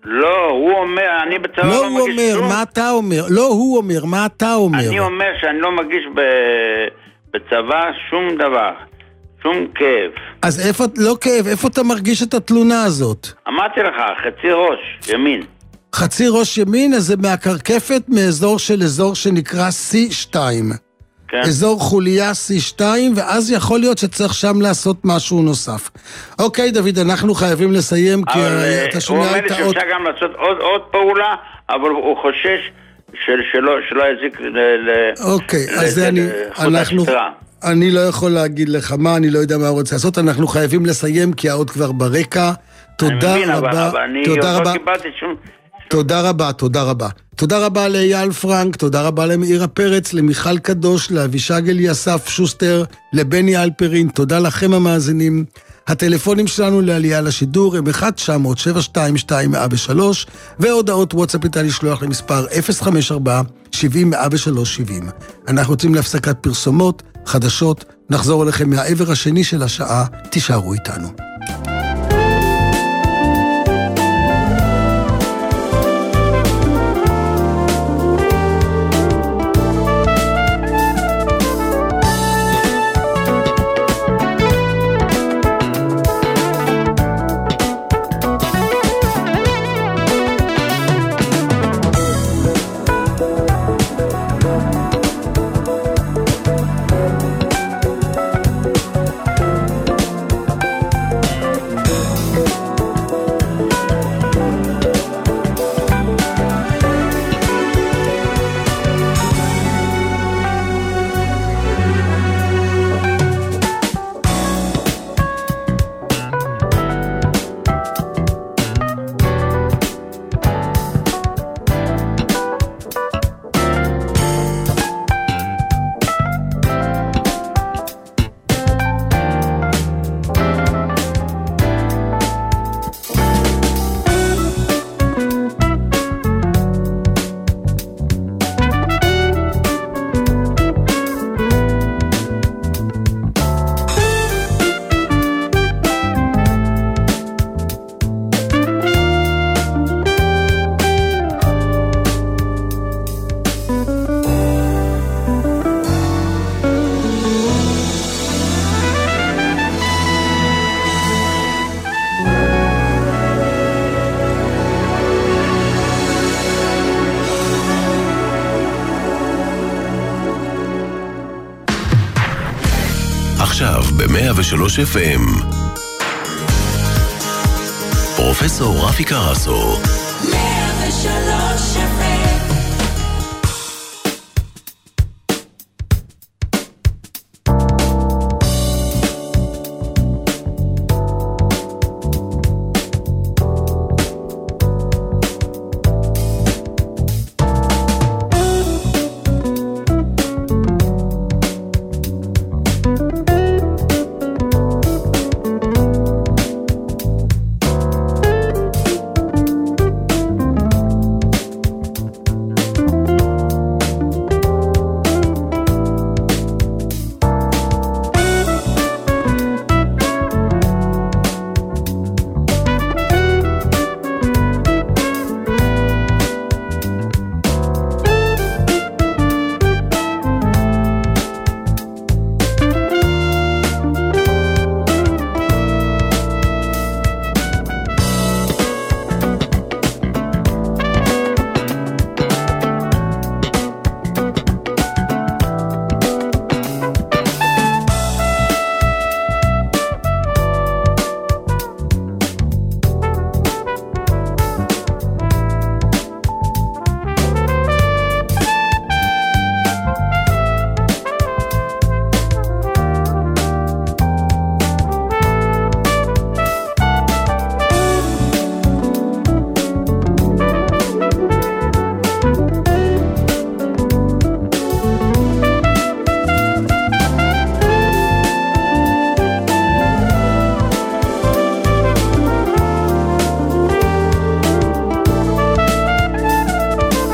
Speaker 5: הוא אומר, אני בצבא
Speaker 2: לא
Speaker 5: לא
Speaker 2: הוא
Speaker 5: מגיש
Speaker 2: אומר,
Speaker 5: שום...
Speaker 2: מה אתה אומר? לא הוא אומר, מה אתה אומר?
Speaker 5: אני אומר שאני לא מגיש ב... בצבא שום דבר, שום כאב.
Speaker 2: אז איפה, לא כאב, איפה אתה מרגיש את התלונה הזאת?
Speaker 5: אמרתי לך, חצי ראש, ימין.
Speaker 2: חצי ראש ימין, אז זה מהקרקפת מאזור של אזור שנקרא סי שתיים.
Speaker 5: כן.
Speaker 2: אזור חוליה סי שתיים, ואז יכול להיות שצריך שם לעשות משהו נוסף. אוקיי, דוד, אנחנו חייבים לסיים, כי
Speaker 5: אבל
Speaker 2: אתה שומע את האות.
Speaker 5: הוא אומר לי שאפשר גם לעשות עוד, עוד פעולה, אבל הוא חושש של, שלא, שלא יזיק ל...
Speaker 2: אוקיי,
Speaker 5: ל,
Speaker 2: אז
Speaker 5: ל,
Speaker 2: אני,
Speaker 5: ל,
Speaker 2: אנחנו, אני לא יכול להגיד לך מה, אני לא יודע מה הוא רוצה לעשות, אנחנו חייבים לסיים, כי האות כבר ברקע. תודה
Speaker 5: מבין,
Speaker 2: רבה,
Speaker 5: אבל, אבל אני
Speaker 2: תודה רבה.
Speaker 5: לא קיבלתי שום...
Speaker 2: תודה רבה, תודה רבה. תודה רבה לאייל פרנק, תודה רבה למאירה פרץ, למיכל קדוש, לאבישג אליסף שוסטר, לבני אלפרין, תודה לכם המאזינים. הטלפונים שלנו לעלייה לשידור הם אחת תשע אפס אפס שבע שתיים שתיים מאה ושלוש, והודעות וואטסאפ ניתן לשלוח למספר אפס חמש ארבע שבעים מאה ושלוש שבעים. אנחנו יוצאים להפסקת פרסומות, חדשות, נחזור אליכם מהעבר השני של השעה, תישארו איתנו.
Speaker 1: עכשיו ב-מאה ושלוש אף אם פרופסור רפי קרסו. מאה ושלוש אף אם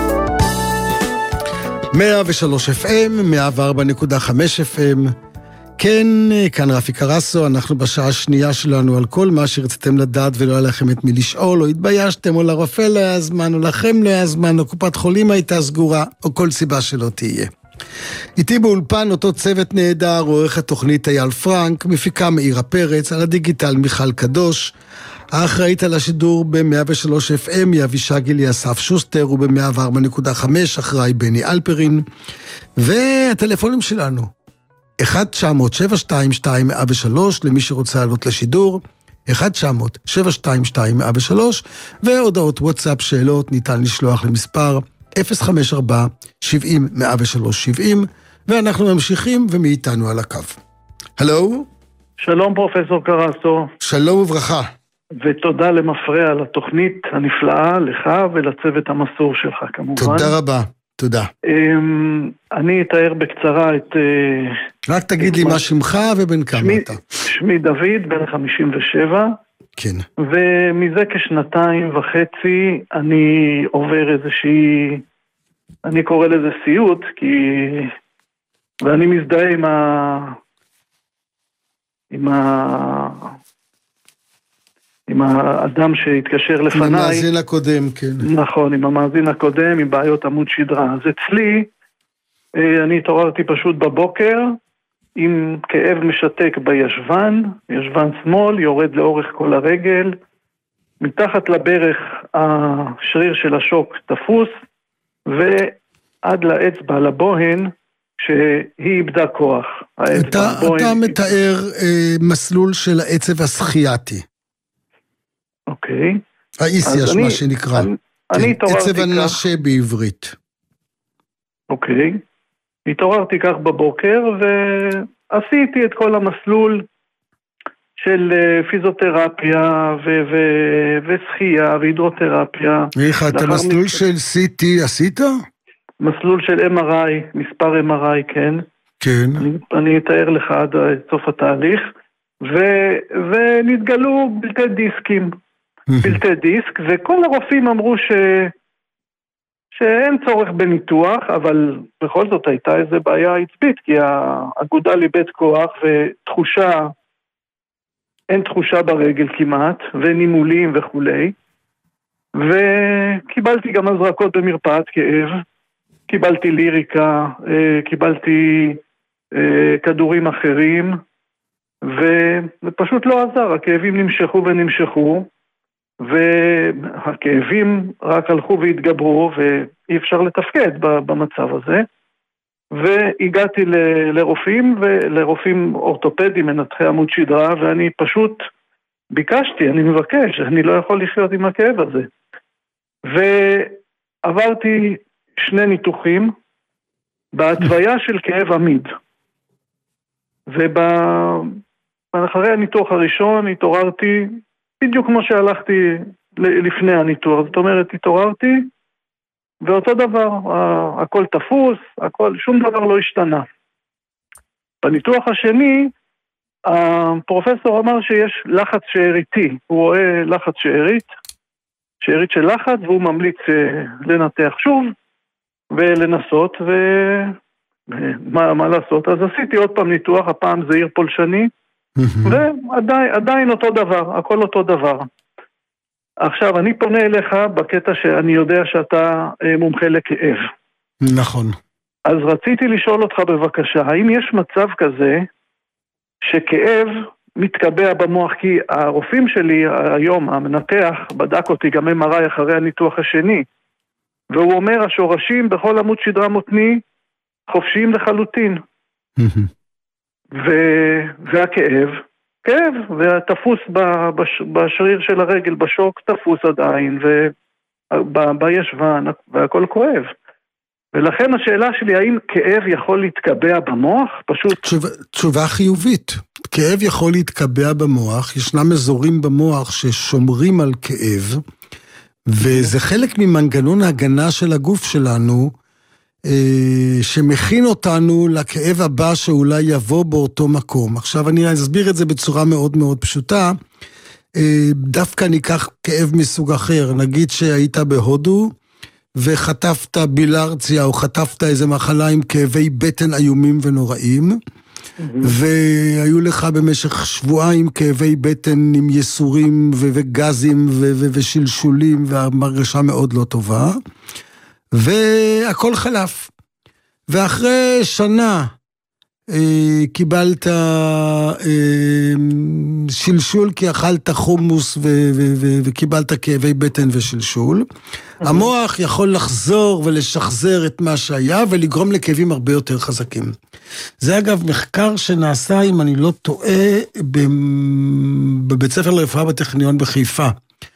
Speaker 2: מאה ושלוש אף אם, מאה וארבע נקודה חמש אף אם, כן, כאן רפי קרסו, אנחנו בשעה השנייה שלנו על כל מה שרציתם לדעת ולא היה לכם את מי לשאול, או התביישתם, או לרופא לא היה זמן, או לכם לא היה זמן, או קופת חולים הייתה סגורה, או כל סיבה שלא תהיה. איתי באולפן אותו צוות נהדר, עורך התוכנית אייל פרנק, מפיקה מאירה פרץ, על הדיגיטל מיכל קדוש, האחראית על השידור ב-מאה ושלוש אף אם, יאבישג גילי אסף שוסטר, וב-מאה וארבע נקודה חמש, אחראי בני אלפרין, והטלפונים שלנו, אחד תשע אפס אפס שבע שתיים שתיים מאה ושלוש, למי שרוצה לעלות לשידור, אחד תשע אפס אפס שבע שתיים שתיים מאה ושלוש, והודעות וואטסאפ שאלות ניתן לשלוח למספר אפס חמש ארבע שבעים מאה ושלוש שבעים, ואנחנו ממשיכים ומאיתנו על הקו. הלו?
Speaker 6: שלום פרופסור קרסו.
Speaker 2: שלום וברכה.
Speaker 6: ותודה למפרע על התוכנית הנפלאה, לך ולצוות המסור שלך כמובן.
Speaker 2: תודה רבה, תודה.
Speaker 6: אני אתאר בקצרה את...
Speaker 2: רק תגיד לי מה שמך ובן כמה אתה.
Speaker 6: שמי דוד, בן חמישים ושבע.
Speaker 2: כן.
Speaker 6: ומזה כשנתיים וחצי אני עובר איזושהי, אני קורא לזה סיוט, כי... ואני מזדהה עם ה... עם ה... עם האדם שהתקשר לפניי.
Speaker 2: עם המאזין הקודם, כן.
Speaker 6: נכון, עם המאזין הקודם, עם בעיות עמוד שדרה. אז אצלי, אני התעוררתי פשוט בבוקר, עם כאב משתק בישבן, ישבן שמאל, יורד לאורך כל הרגל, מתחת לברך השריר של השוק תפוס, ועד לאצבע, לבוהן, שהיא איבדה כוח.
Speaker 2: אתה, אתה מתאר אה, מסלול של העצב הסכיאטי.
Speaker 6: אוקיי.
Speaker 2: האיסיאש, מה שנקרא.
Speaker 6: אני, אני התעוררתי
Speaker 2: עצב הנשה בעברית.
Speaker 6: אוקיי. התעוררתי כך בבוקר, ועשיתי את כל המסלול של פיזיותרפיה, ו- ו- ושחייה, והידרותרפיה.
Speaker 2: איך, את המסלול מק... של סי טי עשית? מסלול
Speaker 6: של אם אר איי, מספר אם אר איי, כן.
Speaker 2: כן.
Speaker 6: אני, אני אתאר לך עד סוף התהליך, ו- ונתגלו בלתי דיסקים. בלתי דיסק, וכל הרופאים אמרו ש... שאין צורך בניתוח, אבל בכל זאת הייתה איזו בעיה עצבית, כי האגודל איבד כוח ותחושה, אין תחושה ברגל כמעט, ונימולים וכולי, וקיבלתי גם הזרקות במרפאת כאב, קיבלתי ליריקה, קיבלתי כדורים אחרים, ופשוט לא עזר, הכאבים נמשכו ונמשכו, והכאבים רק הלכו והתגברו ואי אפשר לתפקד במצב הזה, והגעתי ל- לרופאים ולרופאים אורתופדים, מנתחי עמוד שדרה, ואני פשוט ביקשתי, אני מבקש, אני לא יכול לחיות עם הכאב הזה. ועברתי שני ניתוחים בהתוויה של כאב עמיד, ואחרי הניתוח הראשון התעוררתי בדיוק כמו שהלכתי לפני הניתוח, זאת אומרת, התעוררתי, ואותו דבר, הכל תפוס, הכל, שום דבר לא השתנה. בניתוח השני, הפרופסור אמר שיש לחץ שאריתי, הוא רואה לחץ שארית, שארית של לחץ, והוא ממליץ לנתח שוב, ולנסות, ומה מה לעשות? אז עשיתי עוד פעם ניתוח, הפעם זעיר פולשני, ועדיין עדיין אותו דבר, הכל אותו דבר. עכשיו, אני פונה אליך בקטע שאני יודע שאתה מומחה לכאב.
Speaker 2: נכון.
Speaker 6: אז רציתי לשאול אותך בבקשה, האם יש מצב כזה שכאב מתקבע במוח? כי הרופאים שלי היום, המנתח, בדק אותי גם אם אר איי אחרי הניתוח השני, והוא אומר, השורשים בכל עמוד שדרה מותני חופשיים לחלוטין. ו- והכאב, כאב, והתפוס ב- בש- בשריר של הרגל, בשוק, תפוס עדיין, ובישבן, והכל כואב. ולכן השאלה שלי, האם כאב יכול להתקבע במוח? פשוט...
Speaker 2: תשובה, תשובה חיובית. כאב יכול להתקבע במוח, ישנם אזורים במוח ששומרים על כאב, וזה חלק ממנגנון ההגנה של הגוף שלנו, שמכין אותנו לכאב הבא שאולי יבוא באותו מקום. עכשיו אני אסביר את זה בצורה מאוד מאוד פשוטה. דווקא ניקח כאב מסוג אחר. נגיד שהיית בהודו וחטפת בילרציה או חטפת איזה מחלה עם כאבי בטן איומים ונוראים, והיו לך במשך שבועיים כאבי בטן עם יסורים וגזים ושלשולים, והמרגשה מאוד לא טובה, והכל חלף. ואחרי שנה קיבלת שלשול כי אכלת חומוס וקיבלת כאבי בטן ושלשול. המוח יכול לחזור ולשחזר את מה שהיה ולגרום לכאבים הרבה יותר חזקים. זה אגב מחקר שנעשה, אם אני לא טועה, בבית ספר לרפואה בטכניון בחיפה.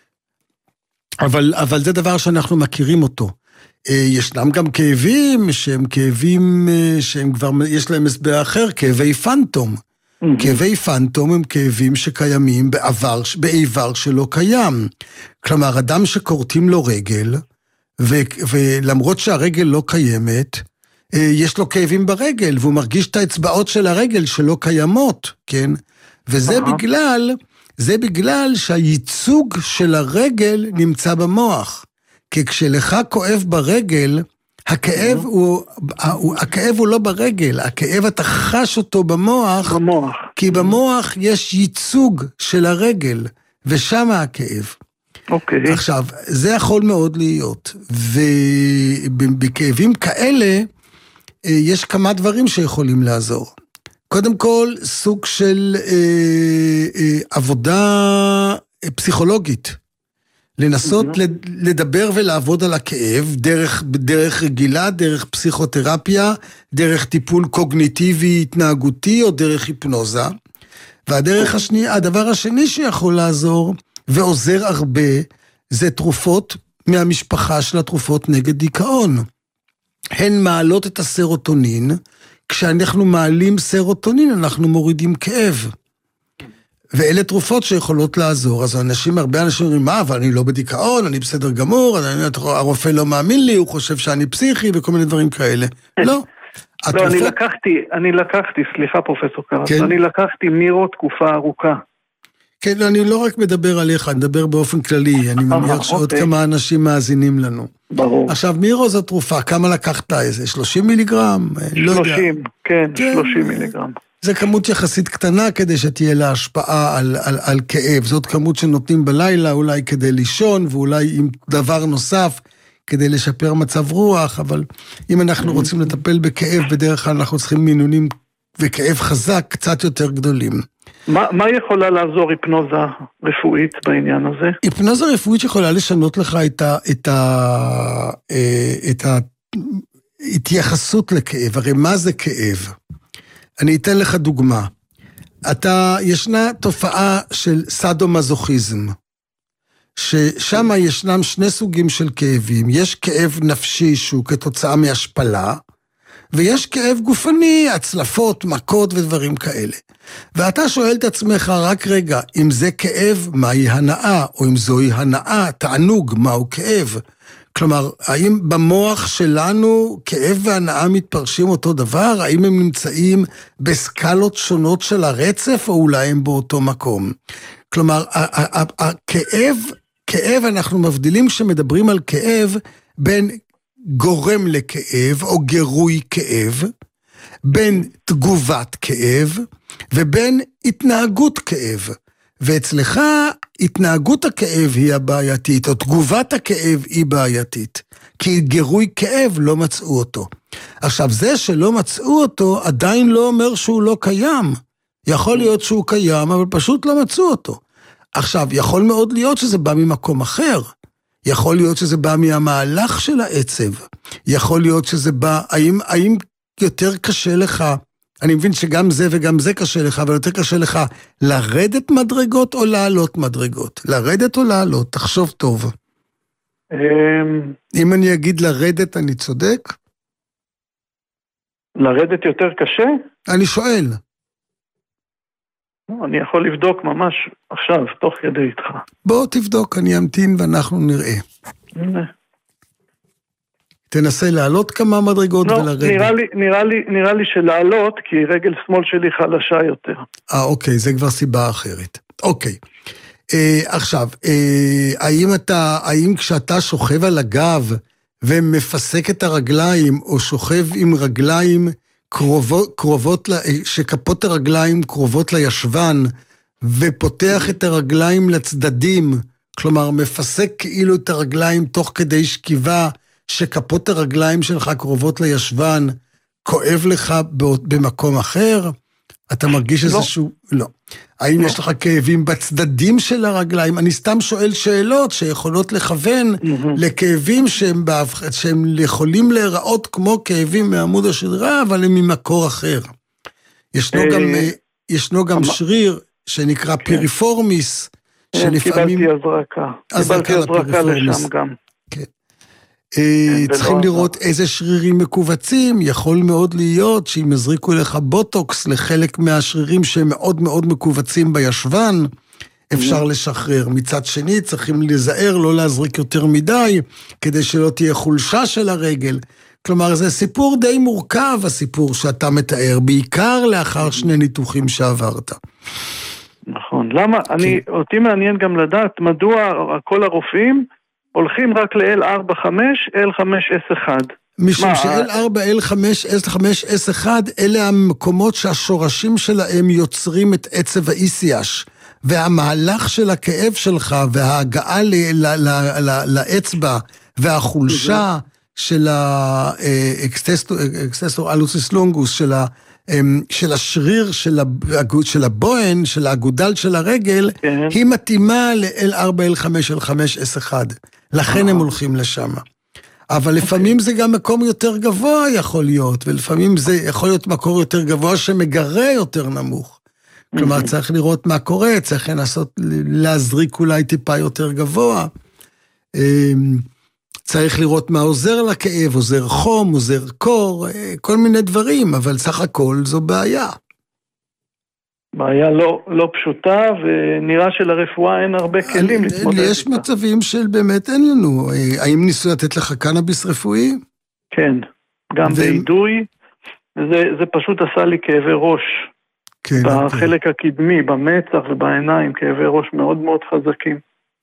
Speaker 2: אבל, אבל זה דבר שאנחנו מכירים אותו. ישנם גם כאבים שהם כאבים שהם כבר, יש להם הסבר אחר, כאבי פנטום. Mm-hmm. כאבי פנטום הם כאבים שקיימים בעבר, באיבר שלא קיים. כלומר, אדם שקורטים לו רגל, ו, ולמרות שהרגל לא קיימת, יש לו כאבים ברגל, והוא מרגיש את האצבעות של הרגל שלא קיימות, כן? וזה uh-huh. בגלל, זה בגלל שהייצוג של הרגל נמצא במוח. כי כשלך כואב ברגל, הכאב הוא, הכאב הוא לא ברגל, הכאב אתה חש אותו במוח,
Speaker 6: במוח.
Speaker 2: כי במוח יש ייצוג של הרגל, ושם הכאב.
Speaker 6: אוקיי.
Speaker 2: עכשיו, זה יכול מאוד להיות, ובכאבים כאלה, יש כמה דברים שיכולים לעזור. קודם כל, סוג של אה, אה, עבודה פסיכולוגית. לנסות mm-hmm. לדבר ולעבוד על הכאב, דרך, דרך רגילה, דרך פסיכותרפיה, דרך טיפול קוגניטיבי התנהגותי, או דרך היפנוזה. והדרך השני, הדבר השני שיכול לעזור, ועוזר הרבה, זה תרופות מהמשפחה של התרופות נגד דיכאון. הן מעלות את הסרוטונין, כשאנחנו מעלים סרוטונין, אנחנו מורידים כאב. ואלה תרופות שיכולות לעזור, אז אנשים, הרבה אנשים אומרים, מה, אבל אני לא בדיכאון, אני בסדר גמור, אני, הרופא לא מאמין לי, הוא חושב שאני פסיכי, וכל מיני דברים כאלה. לא.
Speaker 6: לא, אני לקחתי, אני לקחתי, סליחה פרופסור קרס, אני לקחתי מירו תקופה ארוכה.
Speaker 2: כן, לא, אני לא רק מדבר עליך, אני מדבר באופן כללי, אני מניח שעוד כמה אנשים מאזינים לנו.
Speaker 6: ברור.
Speaker 2: עכשיו, מירו זו תרופה, כמה לקחת איזה? שלושים מיליגרם?
Speaker 6: שלושים, כן, שלושים מיליגרם.
Speaker 2: זה כמות יחסית קטנה כדי שתהיה לה השפעה על, על, על כאב. זאת כמות שנותנים בלילה אולי כדי לישון, ואולי עם דבר נוסף כדי לשפר מצב רוח, אבל אם אנחנו רוצים לטפל בכאב, בדרך כלל אנחנו צריכים מינונים וכאב חזק קצת יותר גדולים.
Speaker 6: מה, מה יכולה לעזור היפנוזה רפואית בעניין הזה?
Speaker 2: היפנוזה רפואית יכולה לשנות לך את ה, את ה, את ההתייחסות לכאב. הרי מה זה כאב? אני אתן לך דוגמה. אתה, ישנה תופעה של סאדו-מזוכיזם, ששם ישנם שני סוגים של כאבים. יש כאב נפשי שהוא כתוצאה מהשפלה, ויש כאב גופני, הצלפות, מכות ודברים כאלה. ואתה שואל את עצמך, רק רגע, אם זה כאב, מהי הנאה? או אם זוהי הנאה, תענוג, מהו כאב? כלומר, האם במוח שלנו כאב והנאה מתפרשים אותו דבר? האם הם נמצאים בסקלות שונות של הרצף, או אולי הם באותו מקום? כלומר, הכאב, כאב, אנחנו מבדילים כשמדברים על כאב, בין גורם לכאב, או גירוי כאב, בין תגובת כאב, ובין התנהגות כאב. ואצלך התנהגות הכאב היא הבעייתית, או תגובת הכאב היא בעייתית, כי גירוי כאב לא מצאו אותו. עכשיו, זה שלא מצאו אותו עדיין לא אומר שהוא לא קיים. יכול להיות שהוא קיים, אבל פשוט לא מצאו אותו. עכשיו, יכול מאוד להיות שזה בא ממקום אחר. יכול להיות שזה בא מהמהלך של העצב. יכול להיות שזה בא, האם, האם יותר קשה לך, אני מבין שגם זה וגם זה קשה לך, אבל יותר קשה לך לרדת מדרגות או לעלות מדרגות? לרדת או לעלות? תחשוב טוב. אם אני אגיד לרדת, אני צודק?
Speaker 6: לרדת יותר קשה?
Speaker 2: אני שואל.
Speaker 6: אני יכול לבדוק ממש עכשיו, תוך כדי איתך.
Speaker 2: בוא תבדוק, אני אמתין ואנחנו נראה.
Speaker 6: הנה.
Speaker 2: תנסה לעלות כמה מדרגות
Speaker 6: לא,
Speaker 2: ולרדת.
Speaker 6: נראה לי, נראה לי, נראה לי שלעלות, כי רגל שמאל שלי חלשה יותר.
Speaker 2: אה, אוקיי, זה כבר סיבה אחרת. אוקיי. אה, עכשיו, אה, האם אתה, האם כשאתה שוכב על הגב ומפסק את הרגליים, או שוכב עם רגליים קרובות, קרובות, שכפות הרגליים קרובות לישבן, ופותח את הרגליים לצדדים, כלומר מפסק כאילו את הרגליים תוך כדי שכיבה, שכפות הרגליים שלך קרובות לישבן, כואב לך במקום אחר? אתה מרגיש
Speaker 6: לא.
Speaker 2: איזשהו... לא. האם לא. יש לך כאבים בצדדים של הרגליים? אני סתם שואל שאלות שיכולות לכוון mm-hmm. לכאבים שהם, באבח... שהם יכולים להיראות כמו כאבים מעמוד השדרה, אבל הם ממקור אחר. ישנו גם, ישנו גם שריר שנקרא כן. פיריפורמיס,
Speaker 6: שלפעמים... קיבלתי הזרקה. קיבלתי הזרקה לשם גם.
Speaker 2: כן. צריכים לראות איזה שרירים מקובצים. יכול מאוד להיות שאם יזריקו לך בוטוקס לחלק מהשרירים שהם מאוד מאוד מקובצים בישבן, אפשר לשחרר. מצד שני צריכים להיזהר לא להזריק יותר מדי, כדי שלא תהיה חולשה של הרגל. כלומר זה סיפור די מורכב הסיפור שאתה מתאר, בעיקר לאחר שני ניתוחים שעברת.
Speaker 6: נכון. למה? אני, אותי מעניין גם לדעת מדוע כל הרופאים הולכים רק ל-אל ארבע חמש, אל חמש אס אחת.
Speaker 2: משום ש-אל ארבע, אל חמש, אל חמש אס אחת, אלה המקומות שהשורשים שלהם יוצרים את עצב האיסיאש, והמהלך של הכאב שלך, וההגעה לאצבע, והחולשה של האקסטסור אלוסיס לונגוס, של ה... של השריר, של הבוהן, של האגודל של הרגל, היא מתאימה ל-אל ארבע, אל חמש, אל חמש אס אחת. לכן הם הולכים לשם. אבל לפעמים זה גם מקום יותר גבוה יכול להיות, ולפעמים זה יכול להיות מקור יותר גבוה שמגרה יותר נמוך. כלומר, צריך לראות מה קורה, צריך לנסות להזריק אולי טיפה יותר גבוה. צריך לראות מה עוזר לכאב, עוזר חום, עוזר קור, כל מיני דברים, אבל סך הכל זו בעיה.
Speaker 6: בעיה לא, לא פשוטה, ונראה שלרפואה אין הרבה כלים להתמודד.
Speaker 2: יש מצבים של באמת אין לנו. האם ניסו לתת לך קנאביס רפואי?
Speaker 6: כן, גם ו... באידוי, זה, זה פשוט עשה לי כאבי ראש. כן, בחלק כן. הקדמי, במצח ובעיניים, כאבי ראש מאוד מאוד חזקים.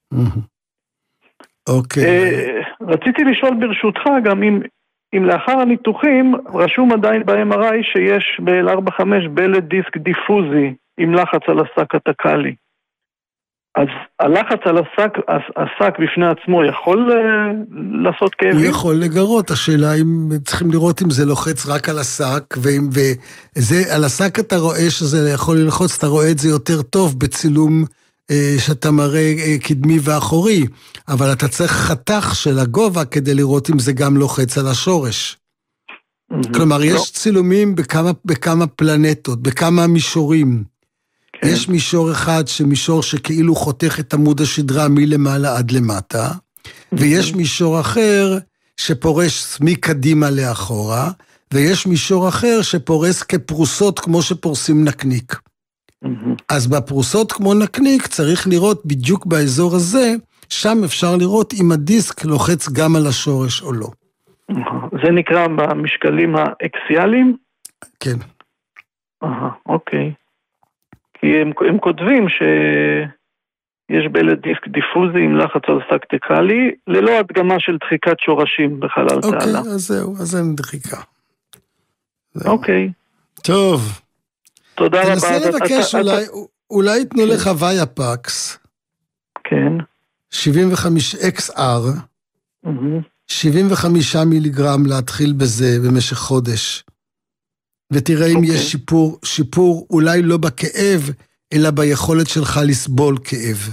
Speaker 2: אוקיי.
Speaker 6: רציתי לשאול ברשותך גם אם, אם לאחר הניתוחים רשום עדיין ב-אם אר איי שיש ב-אל ארבע חמש בלט דיסק דיפוזי עם לחץ על השק התקלי. אז הלחץ על השק, השק בפני עצמו יכול לעשות כאבים?
Speaker 2: הוא יכול לגרות, השאלה אם צריכים לראות אם זה לוחץ רק על השק, ואם, וזה, על השק אתה רואה שזה יכול ללחוץ, אתה רואה את זה יותר טוב בצילום שאתה מראה קדמי ואחורי, אבל אתה צריך חתך של הגובה כדי לראות אם זה גם לוחץ על השורש. כלומר, יש צילומים בכמה, בכמה פלנטות, בכמה מישורים. יש מישור אחד שמישור שכאילו חותך את עמוד השדרה מלמעלה עד למטה, ויש מישור אחר שפורש מקדימה לאחורה, ויש מישור אחר שפורס כפרוסות כמו שפורסים נקניק. אז בפרוסות כמו נקניק צריך לראות בדיוק באזור הזה, שם אפשר לראות אם הדיסק לוחץ גם על השורש או לא.
Speaker 6: זה נקרא במשקלים האקסיאליים?
Speaker 2: כן.
Speaker 6: אהה, אוקיי. כי הם, הם כותבים שיש בלט דיסק דיפוזי עם לחץ על שק טקלי, ללא הדגמה של דחיקת שורשים בחלל תעלה.
Speaker 2: אוקיי, אז זהו, אז אין דחיקה. זהו.
Speaker 6: אוקיי.
Speaker 2: טוב.
Speaker 6: תודה רבה.
Speaker 2: תנסה לבקש, אולי, אולי יתנו לך וייפקס.
Speaker 6: כן.
Speaker 2: שבעים וחמישה אקס אר. שבעים וחמישה מיליגרם להתחיל בזה במשך חודש. ותראה אם יש שיפור, שיפור אולי לא בכאב, אלא ביכולת שלך לסבול כאב.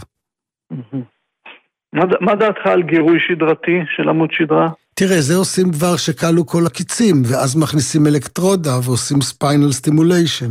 Speaker 6: מה דעתך על גירוי שדרתי של עמוד שדרה?
Speaker 2: תראה, זה עושים כבר שקלו כל הקיצים, ואז מכניסים אלקטרודה ועושים ספיינל סטימוליישן.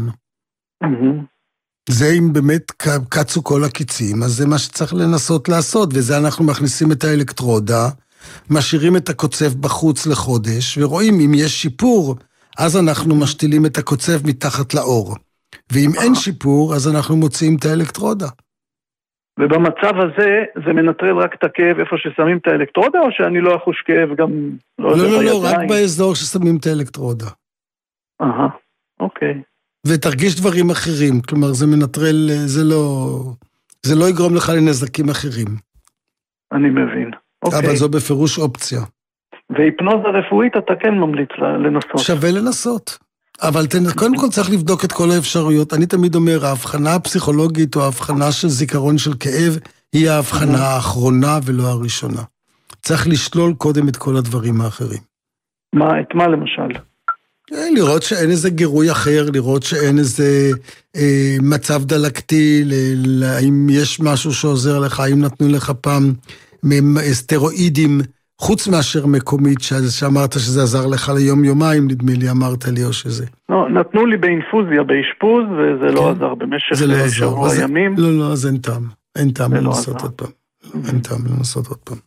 Speaker 2: זה אם באמת קצו כל הקיצים, אז זה מה שצריך לנסות לעשות, וזה אנחנו מכניסים את האלקטרודה, משאירים את הקוצב בחוץ לחודש, ורואים אם יש שיפור, אז אנחנו משתילים את הקוצב מתחת לאור. ואם אין שיפור, אז אנחנו מוציאים את האלקטרודה.
Speaker 6: ובמצב הזה, זה מנטרל רק את הכאב איפה ששמים את האלקטרודה, או שאני לא אחוש כאב גם...
Speaker 2: לא, לא, לא, לא, רק באזור ששמים את האלקטרודה.
Speaker 6: אהה, אוקיי.
Speaker 2: ותרגיש דברים אחרים, כלומר זה מנטרל, זה לא, זה לא יגרום לך לנזקים אחרים.
Speaker 6: אני מבין. אוקיי.
Speaker 2: אבל זו בפירוש אופציה.
Speaker 6: והיפנוזה רפואית אתה כן ממליץ לנסות.
Speaker 2: שווה לנסות. אבל קודם כל צריך לבדוק את כל האפשרויות. אני תמיד אומר, ההבחנה הפסיכולוגית או ההבחנה של זיכרון של כאב, היא ההבחנה האחרונה ולא הראשונה. צריך לשלול קודם את כל הדברים האחרים.
Speaker 6: מה, את מה למשל?
Speaker 2: לראות שאין איזה גירוי אחר, לראות שאין איזה אה, מצב דלקתי, ל- האם יש משהו שעוזר לך, האם נתנו לך פעם סטרואידים, חוץ מאשר מקומית, שאמרת שזה עזר לך ליום יומיים, נדמה לי, אמרת לי או שזה.
Speaker 6: לא, נתנו לי באינפוזיה, באשפוז, וזה כן. לא עזר במשך לא שבוע עזר. ימים.
Speaker 2: לא, לא, אז אין טעם. אין טעם לנסות עוד פעם. אין טעם לנסות עוד פעם.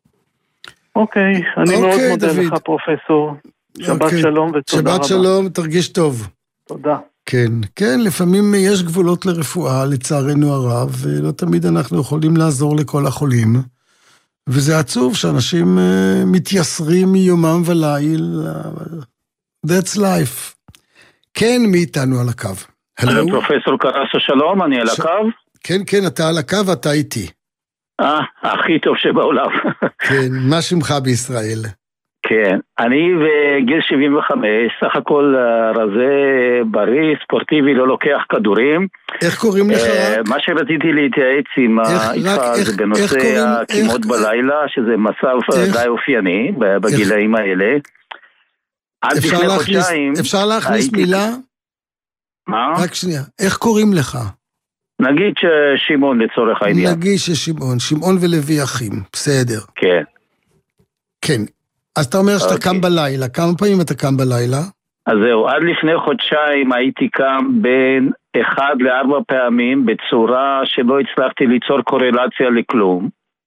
Speaker 6: אוקיי, אני מאוד מודה לך פרופסור. שבת שלום ותודה רבה.
Speaker 2: שבת שלום, תרגיש טוב.
Speaker 6: תודה.
Speaker 2: כן, כן, לפעמים יש גבולות לרפואה, לצערנו הרב, ולא תמיד אנחנו יכולים לעזור לכל החולים, וזה עצוב שאנשים מתייסרים מיומם וליל. That's life. כן, מי איתנו על הקו?
Speaker 7: הלו? פרופסור קרסו, שלום, אני על הקו?
Speaker 2: כן, כן, אתה על הקו ואתה איתי.
Speaker 7: אה, הכי טוב שבעולם.
Speaker 2: כן, מה שמך בישראל?
Speaker 7: כן, אני בגיל שבעים וחמש, סך הכל רזה, בריא, ספורטיבי, לא לוקח כדורים.
Speaker 2: איך קוראים לך רק?
Speaker 7: מה שרציתי להתייעץ עם איתך זה בנושא הקימות בלילה, שזה מצב די אופייני בגילאים האלה. עד לפני חודשיים...
Speaker 2: אפשר להכניס מילה?
Speaker 7: מה?
Speaker 2: רק שנייה, איך קוראים לך?
Speaker 7: נגיד ששמעון לצורך העניין.
Speaker 2: נגיד ששמעון, שמעון ולוי אחים, בסדר.
Speaker 7: כן.
Speaker 2: כן. אז אתה אומר שאתה קם בלילה, כמה פעמים אתה קם בלילה?
Speaker 7: אז זהו, עד לפני חודשיים הייתי קם בין אחד לארבע פעמים בצורה שלא הצלחתי ליצור קורלציה לכלום,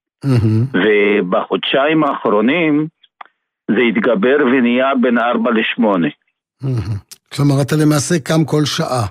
Speaker 7: ובחודשיים האחרונים זה התגבר ונהיה בין ארבע לשמונה.
Speaker 2: כלומר, אתה למעשה קם כל שעה.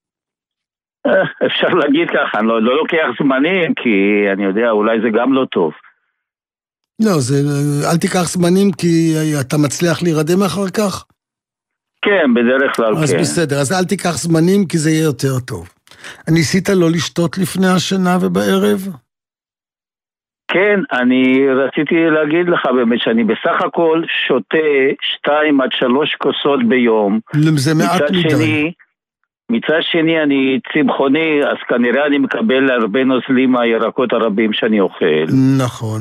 Speaker 7: אפשר להגיד ככה, אני לא, לא לוקח זמנים, כי אני יודע, אולי זה גם לא טוב.
Speaker 2: לא, זה, אל תיקח זמנים, כי אתה מצליח להירדם אחר כך?
Speaker 7: כן, בדרך כלל
Speaker 2: אז
Speaker 7: כן.
Speaker 2: אז בסדר, אז אל תיקח זמנים, כי זה יהיה יותר טוב. ניסית לא לשתות לפני השינה ובערב?
Speaker 7: כן, אני רציתי להגיד לך באמת, שאני בסך הכל שותה שתיים עד שלוש כוסות ביום.
Speaker 2: זה מעט מדי.
Speaker 7: שני, מצד שני אני צמחוני, אז כנראה אני מקבל הרבה נוזלים מהירקות הרבים שאני אוכל.
Speaker 2: נכון.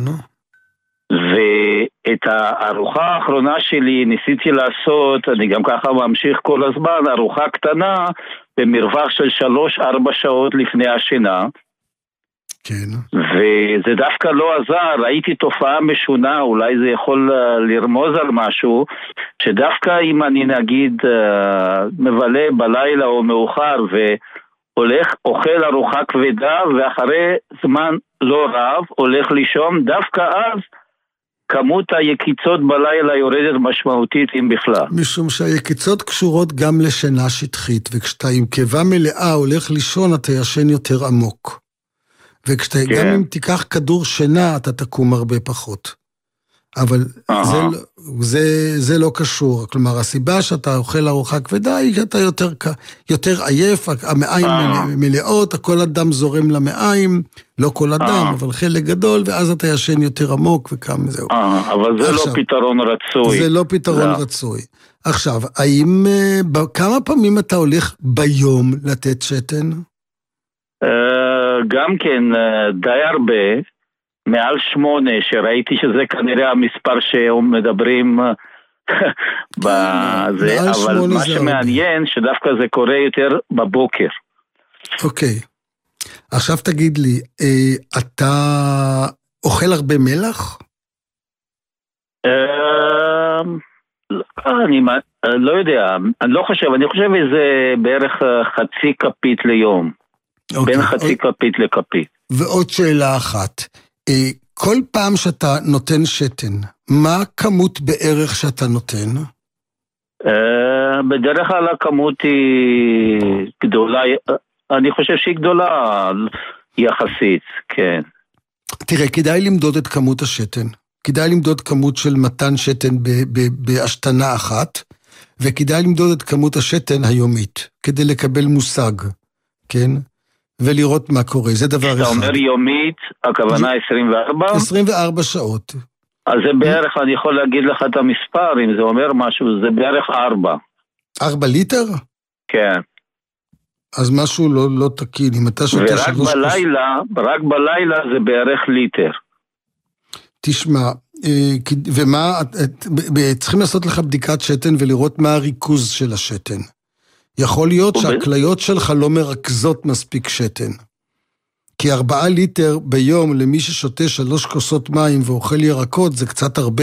Speaker 7: ואת הארוחה האחרונה שלי ניסיתי לעשות, אני גם ככה ממשיך כל הזמן, ארוחה קטנה במרווח של שלוש ארבע שעות לפני השינה.
Speaker 2: כן.
Speaker 7: וזה דווקא לא עזר, ראיתי תופעה משונה, אולי זה יכול לרמוז על משהו, שדווקא אם אני נגיד מבלה בלילה או מאוחר והולך, אוכל ארוחה כבדה, ואחרי זמן לא רב הולך לישון, דווקא אז כמות היקיצות בלילה יורדת משמעותית אם בכלל.
Speaker 2: משום שהיקיצות קשורות גם לשינה שטחית, וכשאתה עם קיבה מלאה הולך לישון אתה ישן יותר עמוק. וכשאתה כן. גם אם תיקח כדור שינה אתה תקום הרבה פחות. אבל זה, זה, זה לא קשור. כלומר, הסיבה שאתה אוכל ארוחה כבדה היא שאתה יותר, יותר עייף, המעיים מלאות, כל הדם זורם למעיים, לא כל הדם, אבל חלק גדול, ואז אתה ישן יותר עמוק וכמה זהו.
Speaker 7: אבל זה
Speaker 2: עכשיו,
Speaker 7: לא פתרון רצוי.
Speaker 2: זה לא פתרון לא. רצוי. עכשיו, האם, כמה פעמים אתה הולך ביום לתת שתן?
Speaker 7: גם כן, די הרבה. מעל שמונה, שראיתי שזה כנראה המספר שמדברים בזה, אבל מה שמעניין שדווקא זה קורה יותר בבוקר.
Speaker 2: אוקיי. עכשיו תגיד לי, אתה אוכל הרבה מלח?
Speaker 7: אני לא יודע, אני לא חושב, אני חושב איזה בערך חצי כפית ליום. בין חצי כפית לכפית.
Speaker 2: ועוד שאלה אחת. כל פעם שאתה נותן שתן, מה הכמות בערך שאתה נותן?
Speaker 7: בדרך כלל הכמות היא גדולה, אני חושב שהיא גדולה יחסית, כן.
Speaker 2: תראה, כדאי למדוד את כמות השתן. כדאי למדוד כמות של מתן שתן בהשתנה אחת, וכדאי למדוד את כמות השתן היומית, כדי לקבל מושג, כן? ולראות מה קורה, זה דבר אחד.
Speaker 7: אתה אומר יומית, הכוונה עשרים וארבע?
Speaker 2: עשרים וארבע שעות.
Speaker 7: אז זה בערך, אני יכול להגיד לך את המספר, אם זה אומר משהו, זה בערך ארבע.
Speaker 2: ארבע ליטר?
Speaker 7: כן.
Speaker 2: אז משהו לא, לא תקין, אם אתה שותה
Speaker 7: שלוש... ורק בלילה, כוס... רק בלילה זה בערך ליטר.
Speaker 2: תשמע, ומה, צריכים לעשות לך בדיקת שתן ולראות מה הריכוז של השתן. יכול להיות שהכליות שלך לא מרכזות מספיק שתן. כי ארבעה ליטר ביום למי ששותה שלוש כוסות מים ואוכל ירקות זה קצת הרבה.